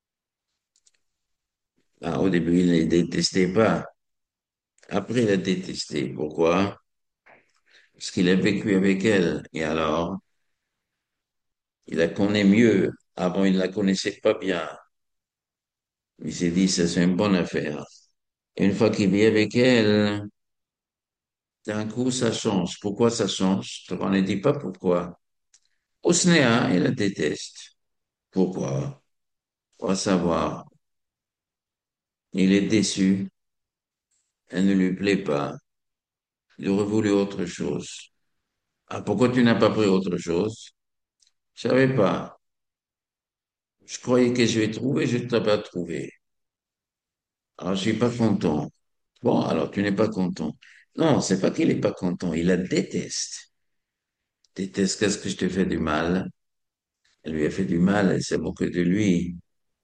Ah, au début, il ne les détestait pas. Après, il a détesté. Pourquoi? Parce qu'il a vécu avec elle. Et alors, il la connaît mieux. Avant, il ne la connaissait pas bien. Il s'est dit, ça, c'est une bonne affaire. Et une fois qu'il vit avec elle, d'un coup, ça change. Pourquoi ça change? On ne dit pas pourquoi. Osnéa, il la déteste. Pourquoi? On va savoir. Il est déçu. Elle ne lui plaît pas. Il aurait voulu autre chose. Ah, pourquoi tu n'as pas pris autre chose? Je savais pas. Je croyais que je vais trouver, je ne t'ai pas trouvé. Alors, je suis pas content. Bon, alors tu n'es pas content. Non, c'est pas qu'il est pas content, il la déteste. Déteste qu'est-ce que je te fais du mal. Elle lui a fait du mal, elle s'est moquée de lui.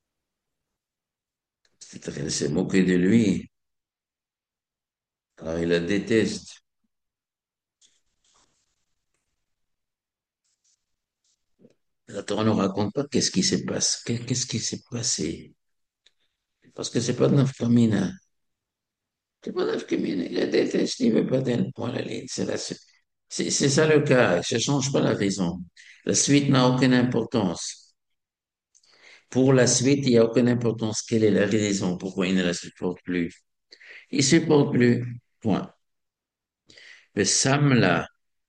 Elle s'est moquée de lui. Alors, il la déteste. Attends, on ne raconte pas qu'est-ce qui s'est passé. Qu'est- Qu'est-ce qui s'est passé? Parce que c'est pas de notre famille. C'est pas notre famille. Il la déteste, il veut pas d'elle. Point la ligne. C'est la- c'est c'est ça le cas. Ça change pas la raison. La suite n'a aucune importance. Pour la suite, il n'y a aucune importance. Quelle est la raison pourquoi il ne la supporte plus? Il supporte plus. Point. Le Sam, là,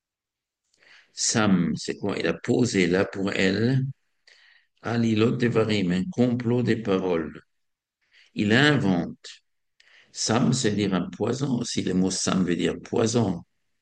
Sam, c'est quoi? Il a posé là pour elle, à l'îlot de Varim, un complot des paroles. Il invente. Sam, c'est dire un poison aussi. Le mot Sam veut dire poison.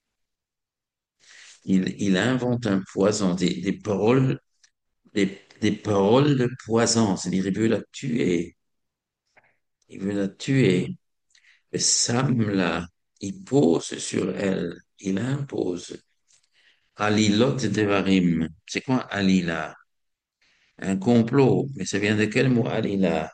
Il, il invente un poison, des, des paroles, des, des paroles de poison. C'est-à-dire, il veut la tuer. Il veut la tuer. Et Sam, là, il pose sur elle. Il impose. Alilot Devarim. C'est quoi Alila? Un complot. Mais ça vient de quel mot Alila?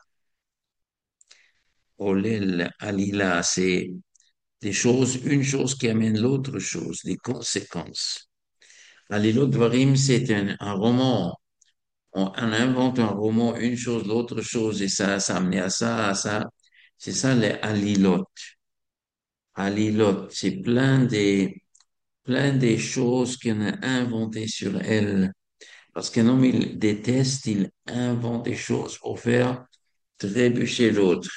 Olel, Alila, c'est des choses, une chose qui amène l'autre chose, des conséquences. Alilot Devarim, c'est un, un roman. On, on invente un roman, une chose, l'autre chose, et ça, ça amené à ça, à ça. C'est ça les Alilot. Alilot, c'est plein des, plein des choses qu'on a inventées sur elle. Parce qu'un homme, il déteste, il invente des choses pour faire trébucher l'autre.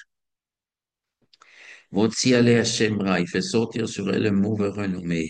Motzi aleh Hashemra, il fait sortir sur elle le mauvais renommé.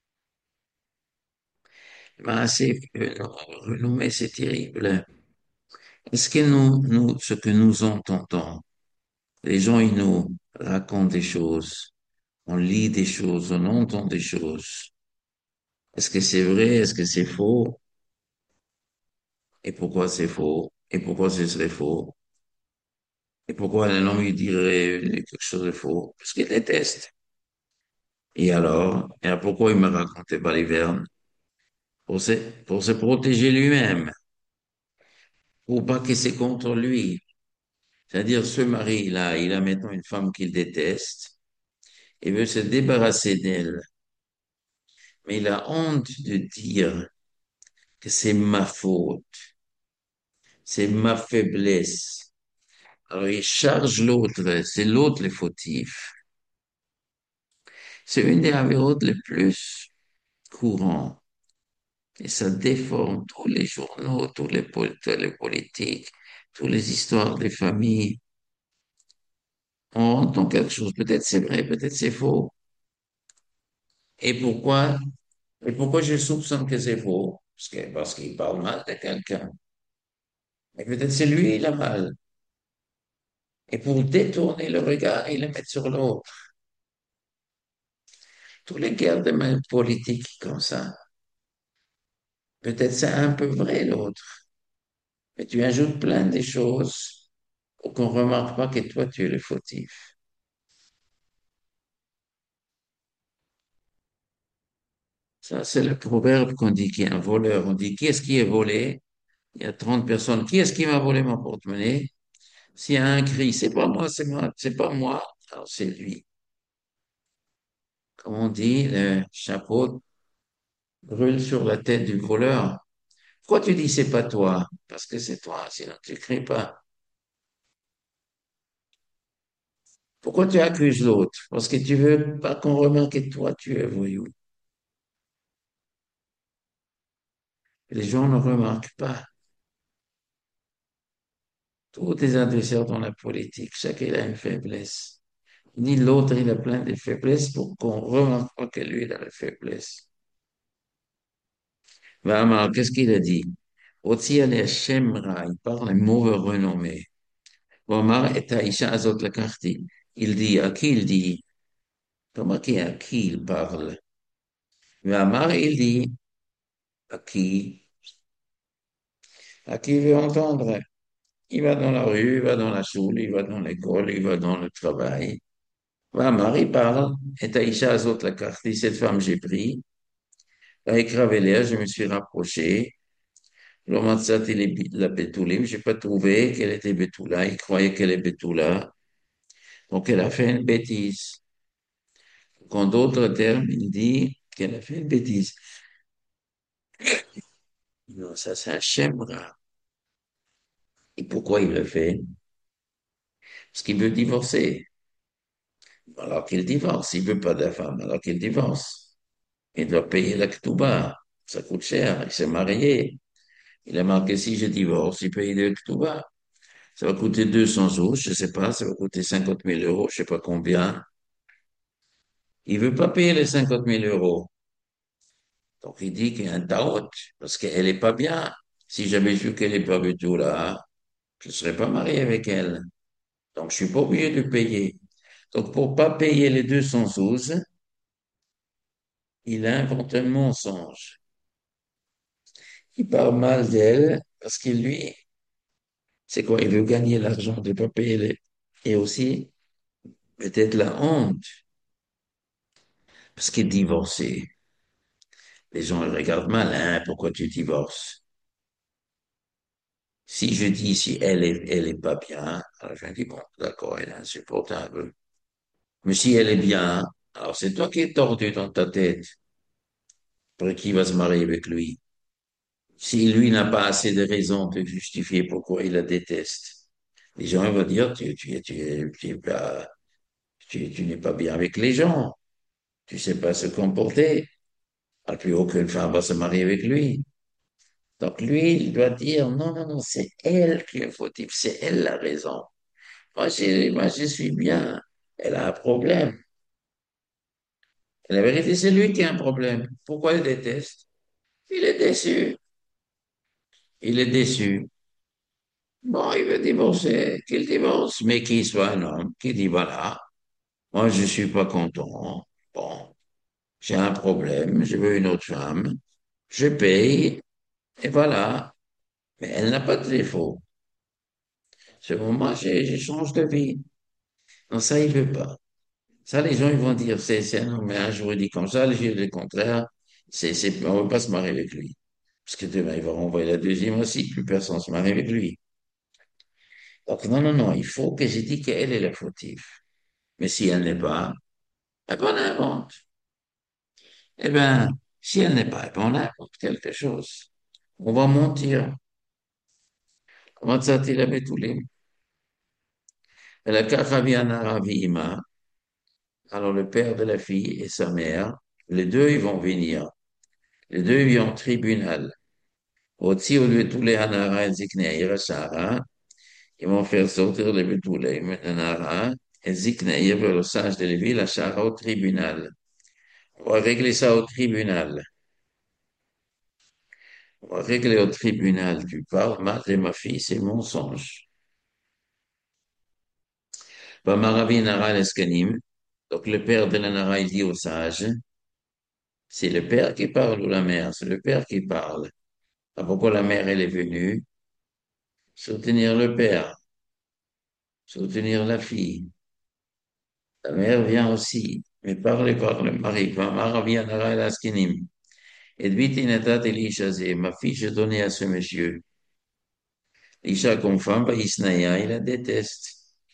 Mais c'est, euh, renommé, c'est terrible. Est-ce que nous, nous, ce que nous entendons, les gens, ils nous racontent des choses, on lit des choses, on entend des choses. Est-ce que c'est vrai? Est-ce que c'est faux? Et pourquoi c'est faux? Et pourquoi ce serait faux? Et pourquoi un homme, il dirait quelque chose de faux? Parce qu'il déteste. Et alors, et alors pourquoi il me racontait pas l'hiverne? Pour se, pour se protéger lui-même, pour pas que c'est contre lui. C'est-à-dire, ce mari-là, il a maintenant une femme qu'il déteste et veut se débarrasser d'elle. Mais il a honte de dire que c'est ma faute, c'est ma faiblesse. Alors, il charge l'autre, c'est l'autre le fautif. C'est une des avérotes les plus courantes. Et ça déforme tous les journaux, tous les, pol- tous les politiques, toutes les histoires des familles. On entend quelque chose. Peut-être c'est vrai, peut-être c'est faux. Et pourquoi, et pourquoi je soupçonne que c'est faux? Parce que, parce qu'il parle mal de quelqu'un. Mais peut-être c'est lui, il a mal. Et pour détourner le regard, ils le mettent sur l'autre. Tous les guerres de main politiques comme ça. Peut-être c'est un peu vrai l'autre, mais tu ajoutes plein de choses pour qu'on ne remarque pas que toi tu es le fautif. Ça, c'est le proverbe qu'on dit qu'il y a un voleur. On dit qui est-ce qui est volé? Il y a trente personnes. Qui est-ce qui m'a volé mon porte-monnaie? S'il y a un cri, c'est pas moi, c'est moi, c'est pas moi. Alors c'est lui. Comme on dit, le chapeau brûle sur la tête du voleur. Pourquoi tu dis c'est pas toi? Parce que c'est toi, sinon tu cries pas. Pourquoi tu accuses l'autre? Parce que tu veux pas qu'on remarque que toi tu es voyou. Les gens ne remarquent pas. Tous tes adversaires dans la politique, chacun a une faiblesse. Ni l'autre, il a plein de faiblesses pour qu'on remarque pas que lui, il a la faiblesse. Vraiment, qu'est-ce qu'il a dit? Otsi ale Hashem ra, il parle un mauvais renommé. Omar et Aïcha Azot la Karti. Il dit, à qui il dit? Comment qui à qui il parle? Omar, il dit, à qui? À qui il veut entendre? Il va dans la rue, il va dans la salle, il va dans l'école, il va dans le travail. Omar, il parle. Et Aïcha Azot la Karti, cette femme j'ai pris. Avec Ravelia, je me suis rapproché. L'Omatzat, il est la Betoulim. Je n'ai pas trouvé qu'elle était Betoula. Il croyait qu'elle est Betoula. Donc, elle a fait une bêtise. En d'autres termes, il dit qu'elle a fait une bêtise. Non, ça, c'est un chèvre. Et pourquoi il le fait? Parce qu'il veut divorcer. Alors qu'il divorce. Il veut pas de femme. Alors qu'il divorce. Il doit payer la ketouba. Ça coûte cher. Il s'est marié. Il a marqué si je divorce, il paye le ketouba. Ça va coûter deux cents euros, je sais pas. Ça va coûter cinquante mille euros, je sais pas combien. Il veut pas payer les cinquante mille euros. Donc il dit qu'il y a un taout, parce qu'elle est pas bien. Si j'avais su qu'elle est pas du tout là, je serais pas marié avec elle. Donc je suis pas obligé de payer. Donc pour pas payer les deux cent douze, il invente un mensonge. Il parle mal d'elle parce qu'il lui, c'est quoi? Il veut gagner l'argent de pas payer les... Et aussi, peut-être la honte, parce qu'il est divorcé. Les gens le regardent mal, hein, pourquoi tu divorces? Si je dis si elle est, elle est pas bien, alors je dis bon, d'accord, elle est insupportable. Mais si elle est bien, alors c'est toi qui es tordu dans ta tête. Pour qui va se marier avec lui? Si lui n'a pas assez de raisons de justifier pourquoi il la déteste, les gens ils vont dire tu, tu, tu, tu, es pas- tu, tu n'es pas bien avec les gens, tu sais pas se comporter. Alors plus aucune femme va se marier avec lui. Donc lui, il doit dire non, non, non, c'est elle qui est fautive, c'est elle la raison. Moi, je, moi, je suis bien. Elle a un problème. Et la vérité, c'est lui qui a un problème. Pourquoi il déteste? Il est déçu. Il est déçu. Bon, il veut divorcer, qu'il divorce, mais qu'il soit un homme qui dit, voilà, moi, je suis pas content. Bon, j'ai un problème, je veux une autre femme, je paye, et voilà. Mais elle n'a pas de défaut. Ce moment, j'ai, je change de vie. Non, ça, il veut pas. Ça, les gens, ils vont dire, c'est, c'est un homme, un jour, il dit comme ça, le jour, le contraire, c'est, c'est, on ne veut pas se marier avec lui. Parce que demain, il va renvoyer la deuxième aussi, plus personne ne se marie avec lui. Donc, non, non, non, il faut que j'ai dit qu'elle est la fautive. Mais si elle n'est pas, eh ben, on invente. Eh bien, si elle n'est pas, eh ben, on invente quelque chose. On va mentir. Comment ça, il avait tous les... Et la Kachaviana Ravima, alors le père de la fille et sa mère, les deux, ils vont venir. Les deux, ils viennent au tribunal. Aussi, au lieu de tous les Hanara et Zikneir, Sarah, ils vont faire sortir les Betulé, Hanara et Zikneir vers le sage de Lévi, la Sarah au tribunal. On va régler ça au tribunal. On va régler au tribunal. Tu parles mal de ma fille, c'est mensonge. Bah, Maravi Nara Leskanim. Donc, le père de la Nara, il dit au sage, c'est le père qui parle ou la mère? C'est le père qui parle. Ah, pourquoi la mère, elle est venue? Soutenir le père, soutenir la fille. La mère vient aussi, mais parlez par le mari. Va Maravi Nara Leskanim. Et vite, Natat Elisha, ma fille, je donnais à ce monsieur. Isha comme femme, bah, Isnaïa, il la déteste.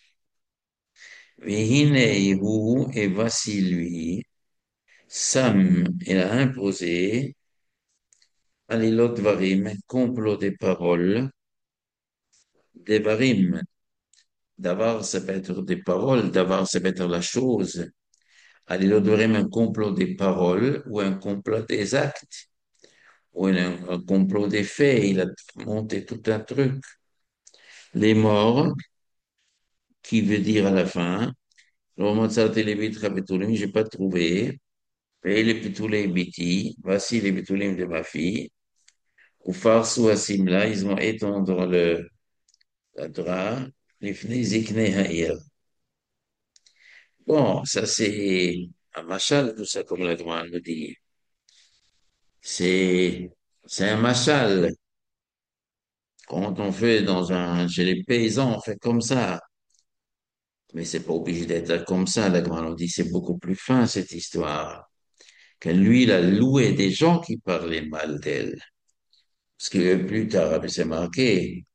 Vihinehu, et voici lui. Sam, il a imposé, Alilot Varim, complot des paroles, des Varim. D'avoir, ça peut être des paroles, d'avoir, ça peut être la chose. Alilot Varim, un complot des paroles ou un complot des actes ou un, un complot des faits. Il a monté tout un truc. Les morts, qui veut dire à la fin, Romansat et les vitres j'ai pas trouvé. Et les pitoulim biti, voici les pitoulim de ma fille. Ou farsu asimla, ils vont étendre le, la drap, les zikne ha'ir. Bon, ça c'est un machal, tout ça, comme la Gemara nous dit. C'est, c'est un machal. Quand on fait dans un, chez les paysans, on fait comme ça. Mais c'est pas obligé d'être comme ça, la Gemara nous dit. C'est beaucoup plus fin, cette histoire. Que lui, il a loué des gens qui parlaient mal d'elle. Parce que plus tard, c'est marqué,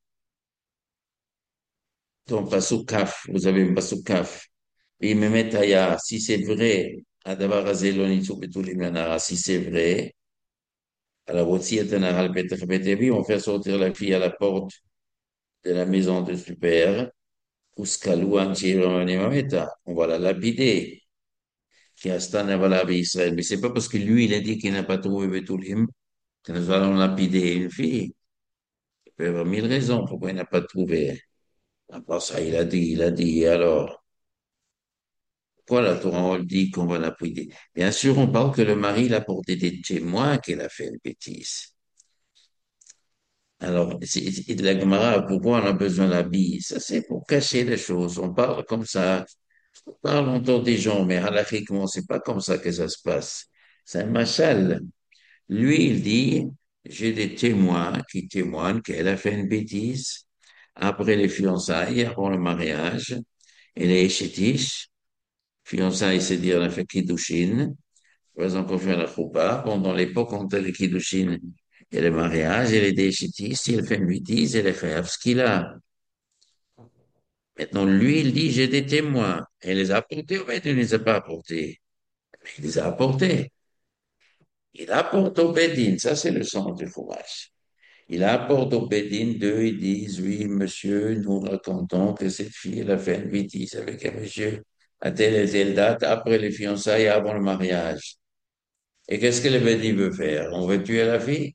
dans Pasuk Kaf, vous avez un Pasuk Kaf. Et me met à si c'est vrai, à d'avoir Azeloni Tsubetulimanara, si c'est vrai, alors aussi, Atanara Betevi, on fait sortir la fille à la porte de la maison de son père, Uskaluan Chiromanimameta, on va la lapider, qui a Stana Valabi Israël. Mais c'est pas parce que lui, il a dit qu'il n'a pas trouvé Betulim que nous allons lapider une fille. Il peut y avoir mille raisons pourquoi il n'a pas trouvé. À part ça, il a dit, il a dit, alors. Pourquoi la Torah on dit qu'on va la prier? Bien sûr, on parle que le mari l'a porté des témoins qu'elle a fait une bêtise. Alors, c'est- c'est- de la Gemara, pourquoi on a besoin de la bille? Ça, c'est pour cacher les choses. On parle comme ça. On parle autour des gens, mais halachiquement, c'est pas comme ça que ça se passe. C'est un machal. Lui, il dit, j'ai des témoins qui témoignent qu'elle a fait une bêtise après les fiançailles, avant le mariage, et les échétiches. Fiançailles, c'est dire, elle a fait kiddushin. Par exemple, on fait la choupa, pendant l'époque, on fait le kiddushin et le mariage, et les déchitis, si elle fait une bêtise, elle est chayav ce qu'il a. Maintenant, lui, il dit, j'ai des témoins. Elle les a apportés ou bien il ne les a pas apportés? Il les a apportés. Il apporte au Bédine, ça c'est le sens du fromage. Il apporte au Bédine, deux, ils disent, oui, monsieur, nous racontons que cette fille, elle a fait une bêtise avec un monsieur à telle et telle date, après les fiançailles, avant le mariage. Et qu'est-ce que le Bédine veut faire? On veut tuer la fille?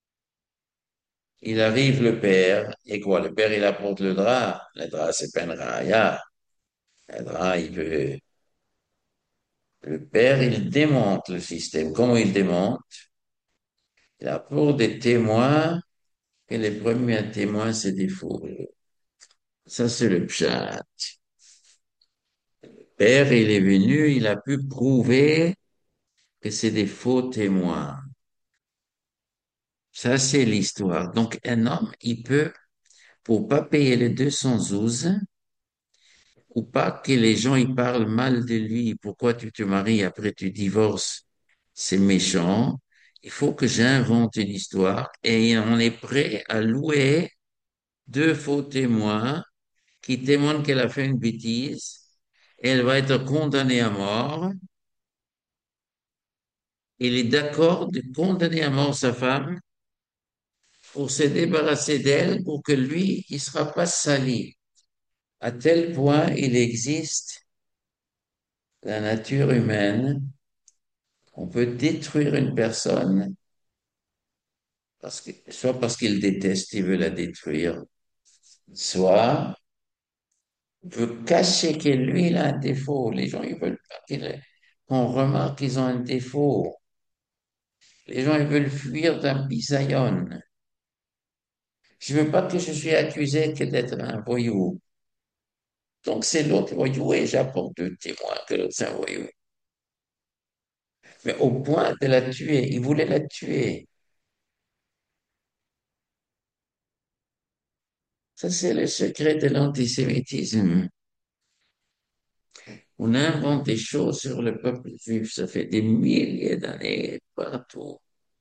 Il arrive le père, et quoi? Le père, il apporte le drap. Le drap, c'est pas une raya. Le drap, il veut. Le père, il démonte le système. Comment il démonte? Il apporte des témoins, et les premiers témoins, c'est des faux. Ça, c'est le pshat. Le père, il est venu, il a pu prouver que c'est des faux témoins. Ça, c'est l'histoire. Donc, un homme, il peut, pour pas payer les deux cent douze, ou pas que les gens ils parlent mal de lui, pourquoi tu te maries, après tu divorces, c'est méchant. Il faut que j'invente une histoire et on est prêt à louer deux faux témoins qui témoignent qu'elle a fait une bêtise. Elle va être condamnée à mort. Il est d'accord de condamner à mort sa femme pour se débarrasser d'elle, pour que lui, il sera pas sali. À tel point, il existe la nature humaine. On peut détruire une personne parce que, soit parce qu'il déteste, il veut la détruire, soit veut cacher que lui, il a un défaut. Les gens, ils veulent pas qu'il- qu'on remarque qu'ils ont un défaut. Les gens, ils veulent fuir d'un bisaïon. Je veux pas que je sois accusé que d'être un voyou. Donc c'est l'autre voyou et j'apporte deux témoins que l'autre c'est un voyou. Mais au point de la tuer, il voulait la tuer. Ça, c'est le secret de l'antisémitisme. On invente des choses sur le peuple juif. Ça fait des milliers d'années partout.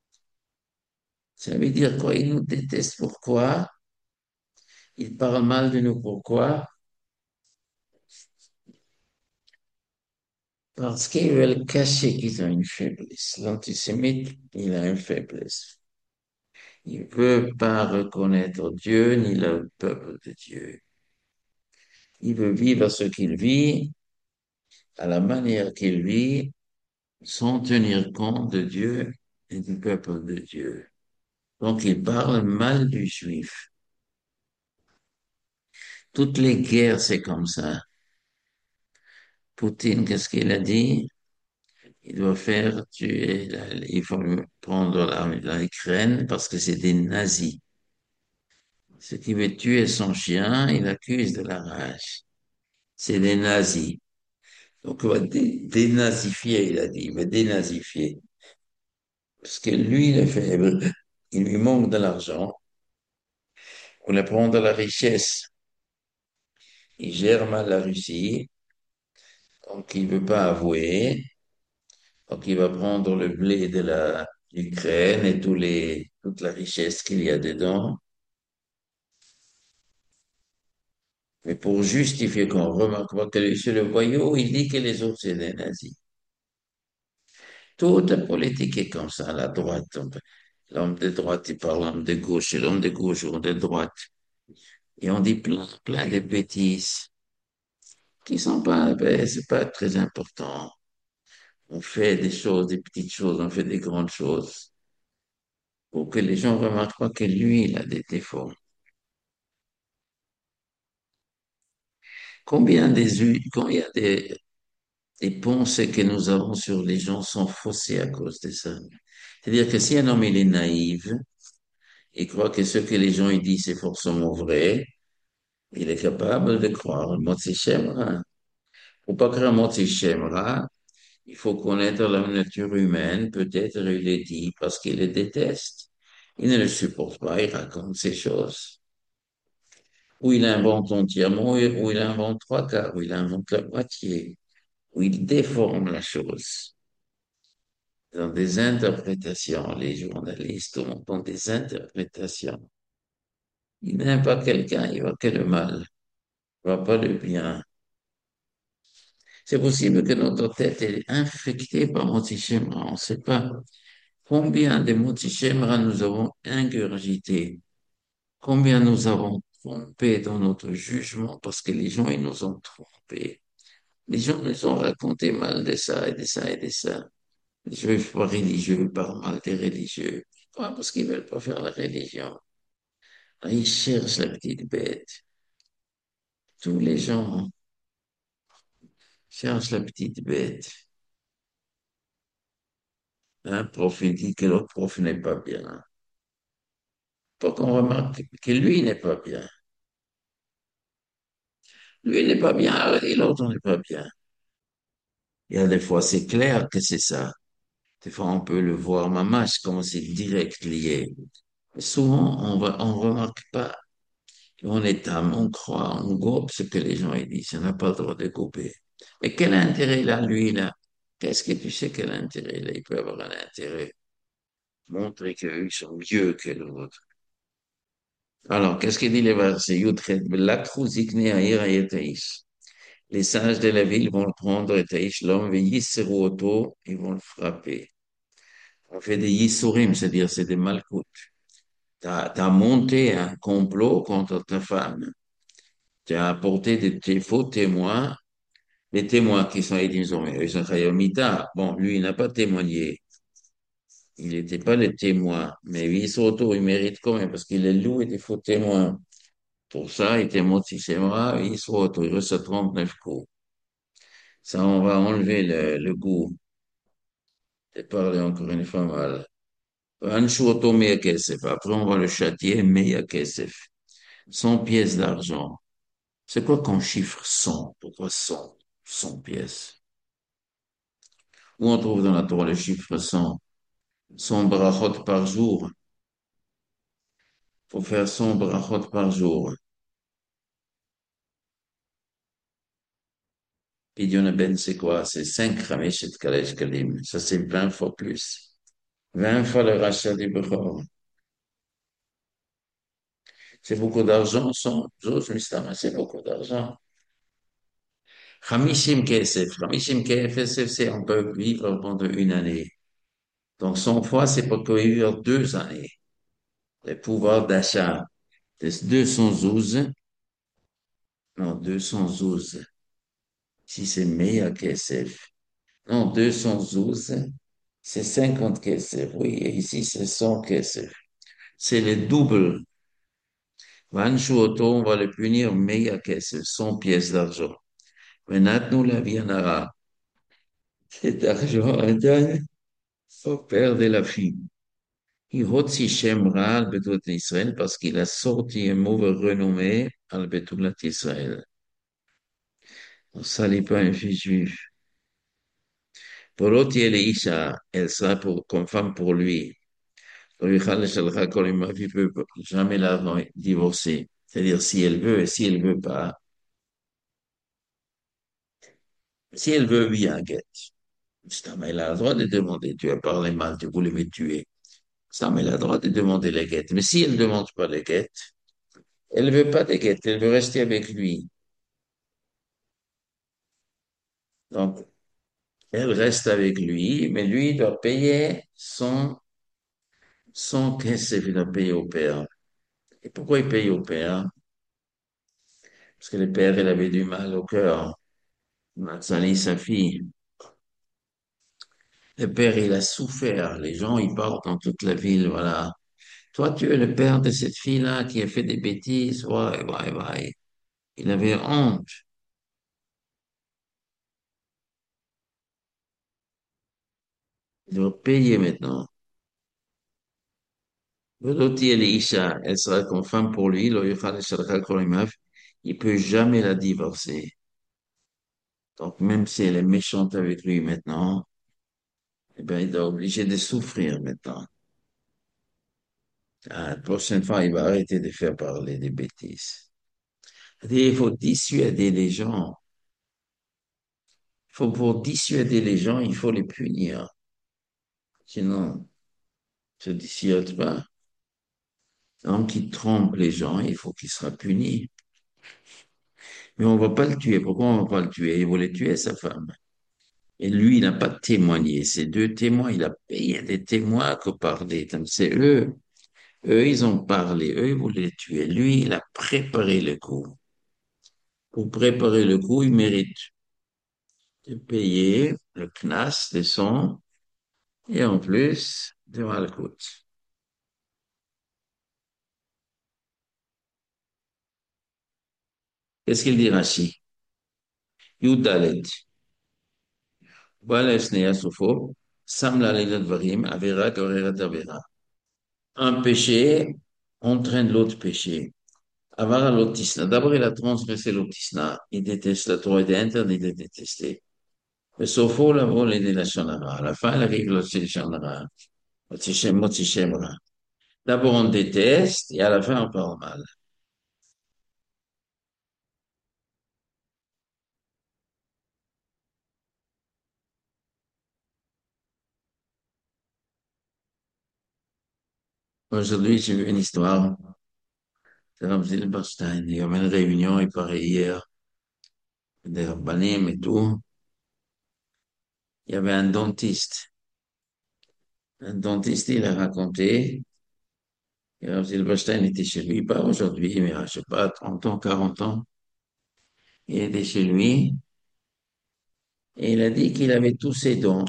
Ça veut dire quoi? Ils nous détestent. Pourquoi? Ils parlent mal de nous. Pourquoi? Parce qu'ils veulent cacher qu'ils ont une faiblesse. L'antisémite, il a une faiblesse. Il ne veut pas reconnaître Dieu ni le peuple de Dieu. Il veut vivre ce qu'il vit, à la manière qu'il vit, sans tenir compte de Dieu et du peuple de Dieu. Donc, il parle mal du juif. Toutes les guerres, c'est comme ça. Poutine, qu'est-ce qu'il a dit? Il doit faire tuer, la- il faut prendre la, la Ukraine parce que c'est des nazis. Ce qui veut tuer son chien, il accuse de la rage. C'est des nazis. Donc, on va dé- dénazifier, il a dit, il va dénazifier. Parce que lui, il est faible, il lui manque de l'argent, on lui prend de la richesse, il gère mal la Russie, donc il veut pas avouer, donc il va prendre le blé de la l'Ukraine et tous les, toute la richesse qu'il y a dedans, mais pour justifier qu'on remarque pas que c'est le voyou, il dit que les autres c'est des nazis. Toute la politique est comme ça, la droite. L'homme de droite, il parle l'homme de gauche, et l'homme de gauche, l'homme de droite. Et on dit plein, plein de bêtises qui sont pas, ben, c'est pas très important. On fait des choses, des petites choses, on fait des grandes choses pour que les gens remarquent pas que lui, il a des défauts. Combien des, u- combien des, des pensées que nous avons sur les gens sont faussées à cause de ça. C'est-à-dire que si un homme, il est naïf, il croit que ce que les gens ils disent, c'est forcément vrai, il est capable de croire. Motsi Shemra. Pour pas croire Motsi Shemra, il faut connaître la nature humaine. Peut-être il le dit parce qu'il le déteste. Il ne le supporte pas, il raconte ces choses. Ou il invente entièrement, ou il invente trois quarts, ou il invente la moitié, ou il déforme la chose dans des interprétations. Les journalistes ont des interprétations. Il n'aime pas quelqu'un, il voit que le mal, il voit pas le bien. C'est possible que notre tête est infectée par Monteshimra. On ne sait pas combien de Monteshimra nous avons ingurgité, combien nous avons trompé dans notre jugement parce que les gens, ils nous ont trompés. Les gens nous ont raconté mal de ça et de ça et de ça. Les juifs pas religieux parlent mal des religieux. Pourquoi? Parce qu'ils veulent pas faire la religion. Ah, ils cherchent la petite bête. Tous les gens cherchent la petite bête. Un prof, il dit que l'autre prof n'est pas bien. Faut qu'on remarque que lui n'est pas bien. Lui n'est pas bien et l'autre n'est pas bien. Il y a des fois, c'est clair que c'est ça. Des fois, on peut le voir, mamache, comme c'est direct lié. Mais souvent, on va, on remarque pas. On est âme, on croit, on gobe ce que les gens ils disent. On n'a pas le droit de gober. Mais quel intérêt il a, lui, là? Qu'est-ce que tu sais quel intérêt il a? Il peut avoir un intérêt. Montrer qu'ils sont mieux que l'autre. Alors, qu'est-ce qu'il dit les versets? Yudchet, Belakhu zikne ha'ir ha'yetaïsh. Les sages de la ville vont le prendre, et Taïch, l'homme, yisseru auto, ils vont le frapper. On fait des yissurim, c'est-à-dire c'est des malcoutes. T'as, t'as monté un complot contre ta femme. Tu as apporté des, des faux témoins, les témoins qui sont, ils disent, mais ils sont Chayomita. Bon, lui, il n'a pas témoigné. Il n'était pas le témoin. Mais Yisroto, il mérite quand même, parce qu'il est loué des faux témoins. Pour ça, il était Motsishemra, Yisroto, il reçoit trente-neuf coups. Ça, on va enlever le, le goût de parler encore une fois mal. Anshuoto Meya Kesef. Après, on va le châtier Meya Kesef. cent pièces d'argent. C'est quoi qu'on chiffre cent? Pourquoi cent? Cent pièces. Où on trouve dans la Torah le chiffre cent? Cent brachot par jour. Faut faire cent brachot par jour. Pidyon Ben, c'est quoi? C'est cinq Rameshet Kalesh Kalim. Ça, c'est vingt fois plus. Vingt fois le rachat du Bechor. C'est beaucoup d'argent, cent Zos Mistama, c'est beaucoup d'argent. Hamishim Kesef. Hamishim Kesef, c'est on peut vivre pendant une année. Donc, cent fois, c'est pour qu'on vivre deux années. Le pouvoir d'achat de deux cent douze, non, deux cent douze. Si c'est meilleur Kesef. Non, deux cent douze, c'est cinquante Kesef. Oui, et ici, c'est cent Kesef. C'est le double. Van Shuoto, on va le punir meilleur Kesef, cent pièces d'argent. Maintenant, la viendra. Cet argent, on donne au père de la fille. Il hotzi Shem Ra al Betut Israël parce qu'il a sorti un mauvais renommé al Betut Israël. On ne salit pas un fils juif. Pour l'autre, elle est Isha, elle sera pour, comme femme pour lui. Donc, il ne peut jamais la divorcer. C'est-à-dire, si elle veut et si elle veut pas. Si elle veut, oui, un guet. Ça, mais elle a le droit de demander. Tu as parlé mal, tu voulais me tuer. Ça, mais elle a le droit de demander les guettes. Mais si elle ne demande pas les guettes, elle ne veut pas des guettes, elle veut rester avec lui. Donc, elle reste avec lui, mais lui doit payer son, son qu'est-ce qu'il doit payer au père. Et pourquoi il paye au père? Parce que le père, il avait du mal au cœur. Matsali, sa fille. Le père, il a souffert. Les gens, ils parlent dans toute la ville, voilà. Toi, tu es le père de cette fille-là qui a fait des bêtises. Ouais, ouais, ouais. Il avait honte. Il doit payer maintenant. L'autre, elle est Isha. Elle sera comme femme pour lui. Lo yuchal yishalcha kol imav. Il peut jamais la divorcer. Donc, même si elle est méchante avec lui maintenant, eh ben, il est obligé de souffrir maintenant. Ah, la prochaine fois, il va arrêter de faire parler des bêtises. C'est-à-dire, il faut dissuader les gens. Il faut, pour dissuader les gens, il faut les punir. Sinon, ça ne dissuade pas. L'homme qui trompe les gens, il faut qu'il sera puni. Mais on ne va pas le tuer. Pourquoi on ne va pas le tuer? Il voulait tuer sa femme. Et lui, il n'a pas témoigné. Ces deux témoins, il a payé des témoins que parler. Donc, c'est eux. Eux, ils ont parlé. Eux, ils voulaient le tuer. Lui, il a préparé le coup. Pour préparer le coup, il mérite de payer le knas de son et en plus de Malkout. Qu'est-ce qu'il dit Rashi? Yudalet. Voilà, Sneya Soufo. Samla Varim, Avera, Gorera Avera. Un péché entraîne l'autre péché. Avara l'autisna. D'abord, il a transgressé l'autisna. Il déteste la Torah. Il est interdit de détester. Mais sauf la vol et de la shonara. À la fin, il arrive le shonara. Motishem, motishemra. D'abord, on déteste et à la fin, on parle mal. Aujourd'hui, j'ai vu une histoire de Rav Zilberstein. Il y avait une réunion, il paraît hier, des rabbanim et tout. Il y avait un dentiste. Un dentiste, il a raconté, et Rav Zilberstein était chez lui, pas aujourd'hui, mais je sais pas, trente ans, quarante ans. Il était chez lui et il a dit qu'il avait tous ses dents.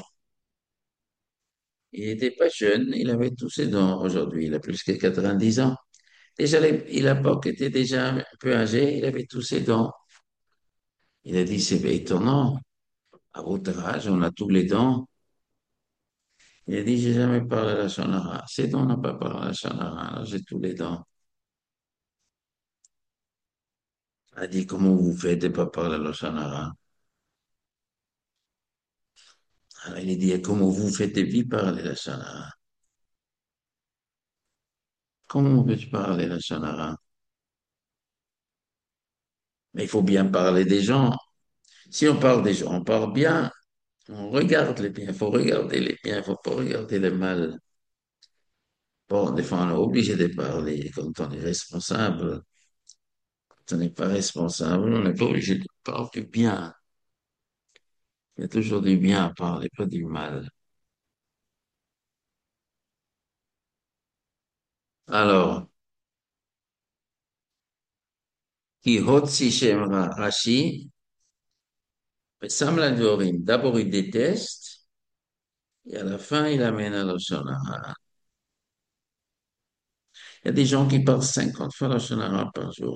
Il n'était pas jeune, il avait tous ses dents aujourd'hui. Il a plus que quatre-vingt-dix ans. Déjà, les- il a pas était déjà un peu âgé, il avait tous ses dents. Il a dit, c'est étonnant. À votre âge, on a tous les dents. Il a dit, j'ai jamais parlé à la Shonara. C'est dents, on n'a pas parlé à la Shonara. Alors, j'ai tous les dents. Elle dit, comment vous faites de pas parler le Shonara? Alors, il dit, comment vous faites de vie parler le Shonara? Comment peux-tu parler le Shonara? Mais il faut bien parler des gens. Si on parle des gens, on parle bien, on regarde les biens, il faut regarder les biens, il faut pas regarder le mal. Bon, des fois, on est obligé de parler quand on est responsable. Quand on n'est pas responsable, on n'est pas obligé de parler du bien. Il y a toujours du bien à parler, pas du mal. Alors, qui hotsi shemra Rashi, Samla Dvorim. D'abord, il déteste, et à la fin, il amène à Lashon Hara. Il y a des gens qui parlent cinquante fois Lashon Hara par jour.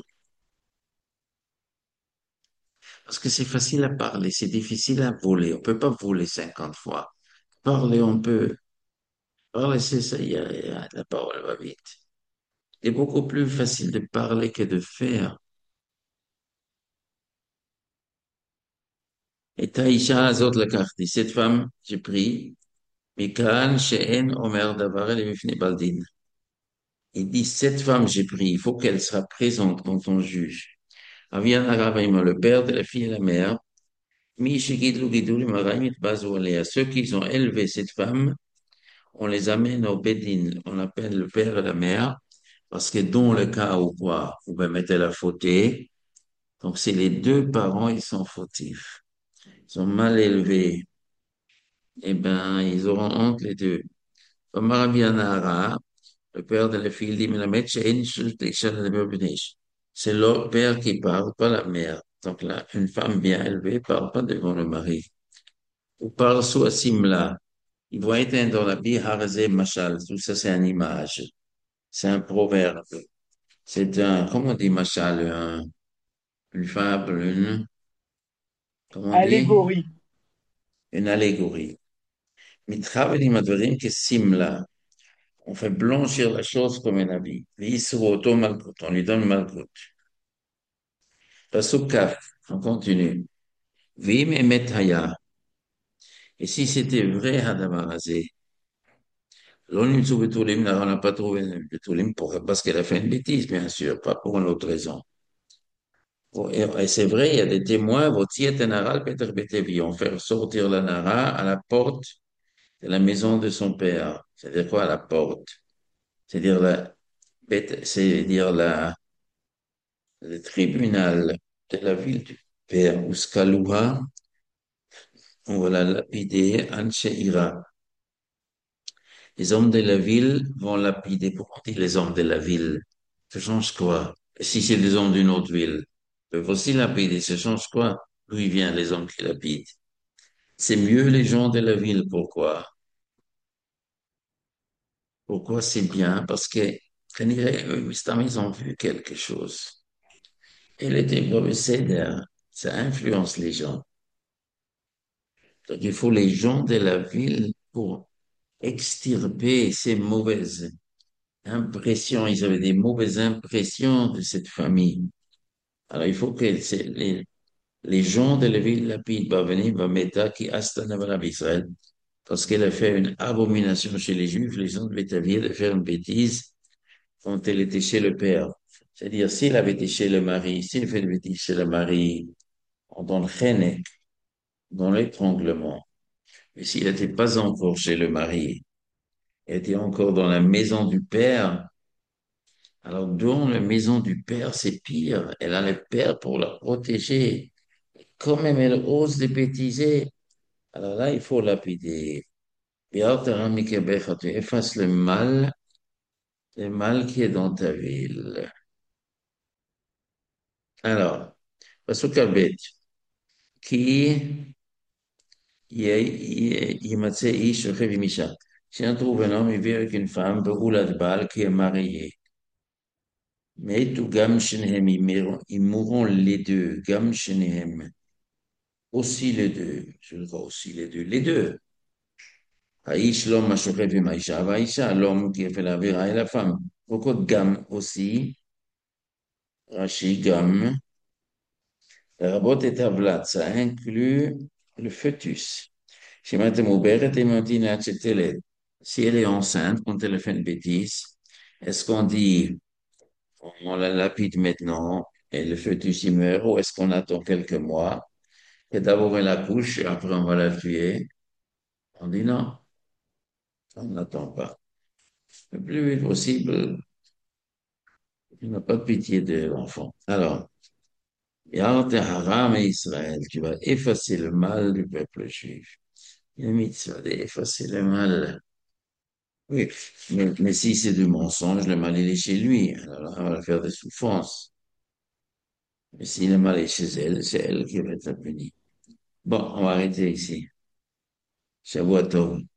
Parce que c'est facile à parler, c'est difficile à voler. On peut pas voler cinquante fois. Parler, on peut. Parler, c'est ça, il y a, il y a- la parole va vite. C'est beaucoup plus facile de parler que de faire. Et Taïcha Azot la carte. Cette femme, j'ai pris, Mikan, She'en, Omer, Davar, elle est Mifne Baldin. Il dit, cette femme, j'ai pris, il faut qu'elle soit présente quand on juge. Avian Aravaima, le père de la fille et la mère, Mi Shigidlu Gidulu Maraimit Bazu Alea. Ceux qui ont élevé cette femme, on les amène au Bédine. On appelle le père et la mère, parce que dans le cas où quoi, vous permettez la fautée, donc c'est les deux parents, ils sont fautifs. Ils sont mal élevés. Eh ben, ils auront honte les deux. Omar Avianara, le père de la fille, dit, mais la mère, c'est une chose c'est le père qui parle, pas la mère. Donc là, une femme bien élevée parle pas devant le mari. Ou parle sous Simla. Il doit être dans la vie Harazé Machal. Tout ça, c'est une image. C'est un proverbe. C'est un, comment on dit Machal? Un- une fable, une, comment on dit? Allégorie. Une allégorie. מתחברים הדברים כסמלה. On fait blanchir la chose comme un habit. V'yisroto malkut. On lui donne malkut. Pasuk kaf. On continue. V'im emet haya. Et si c'était vrai, Hadamar Azé, l'on n'a pas trouvé Betulim pour, parce qu'elle a fait une bêtise, bien sûr, pas pour une autre raison. Bon, Et, et c'est vrai, il y a des témoins, Votiet et Nara, Peter Betevi, ont fait sortir la Nara à la porte de la maison de son père. C'est-à-dire quoi, à la porte? C'est-à-dire la, c'est-à-dire la, le tribunal de la ville du père, Ouskalouha, on va la lapider, Anche Ira. Les hommes de la ville vont lapider. Pourquoi on dit les hommes de la ville? Ça change quoi? Si c'est des hommes d'une autre ville, ils peuvent aussi lapider. Ça change quoi? D'où il vient les hommes qui lapident? C'est mieux les gens de la ville. Pourquoi? Pourquoi c'est bien? Parce que, on dirait, eux, ils ont vu quelque chose. Il était professeur. Ça influence les gens. Donc, il faut les gens de la ville pour extirper ces mauvaises impressions. Ils avaient des mauvaises impressions de cette famille. Alors, il faut que c'est- les, les gens de la ville lapide va venir, va mettre qui Astana Israël, parce qu'elle a fait une abomination chez les Juifs. Les gens devaient avouer de faire une bêtise quand elle était chez le père. C'est-à-dire, s'il avait été chez le mari, s'il fait une bêtise chez le mari, on donne chenek, dans l'étranglement. Mais s'il n'était pas encore chez le mari, il était encore dans la maison du père, alors dans la maison du père, c'est pire. Elle a le père pour la protéger. Quand même, elle ose de bêtiser. Alors là, il faut lapider. Et tu effaces le mal, le mal qui est dans ta ville. Alors, Pasukabet, qui Yimatse Ish Rechev Misha. Si on trouve un homme, il vit avec une femme, Beroulat Baal, qui est mariée. Mais tout Gam Shenehem, ils mourront ils mourront les deux. Gam Shenehem. Aussi les deux. Je le vois aussi les deux. Les deux. Aïch, l'homme a choqué Maïcha. Aïcha, l'homme qui a fait la vérité et la femme. Pourquoi Gam aussi? Rashi Gam. Rabot et tablat, ça inclut le fœtus. Si madame Aubert et Martina Chettelet, si elle est enceinte quand elle fait une bêtise, est-ce qu'on dit on la lapide maintenant et le fœtus il meurt ou est-ce qu'on attend quelques mois et d'abord elle accouche et après on va la tuer? On dit non, on n'attend pas. Le plus vite possible, il n'a pas de pitié de l'enfant. Alors, Ya'at haram et Israël, tu vas effacer le mal du peuple juif. Il y a une mitzvah d'effacer le mal. Oui, mais, mais si c'est du mensonge, le mal il est chez lui. Alors là, on va faire des souffrances. Mais si le mal est chez elle, c'est elle qui va être punie. Bon, on va arrêter ici. Shavua tov.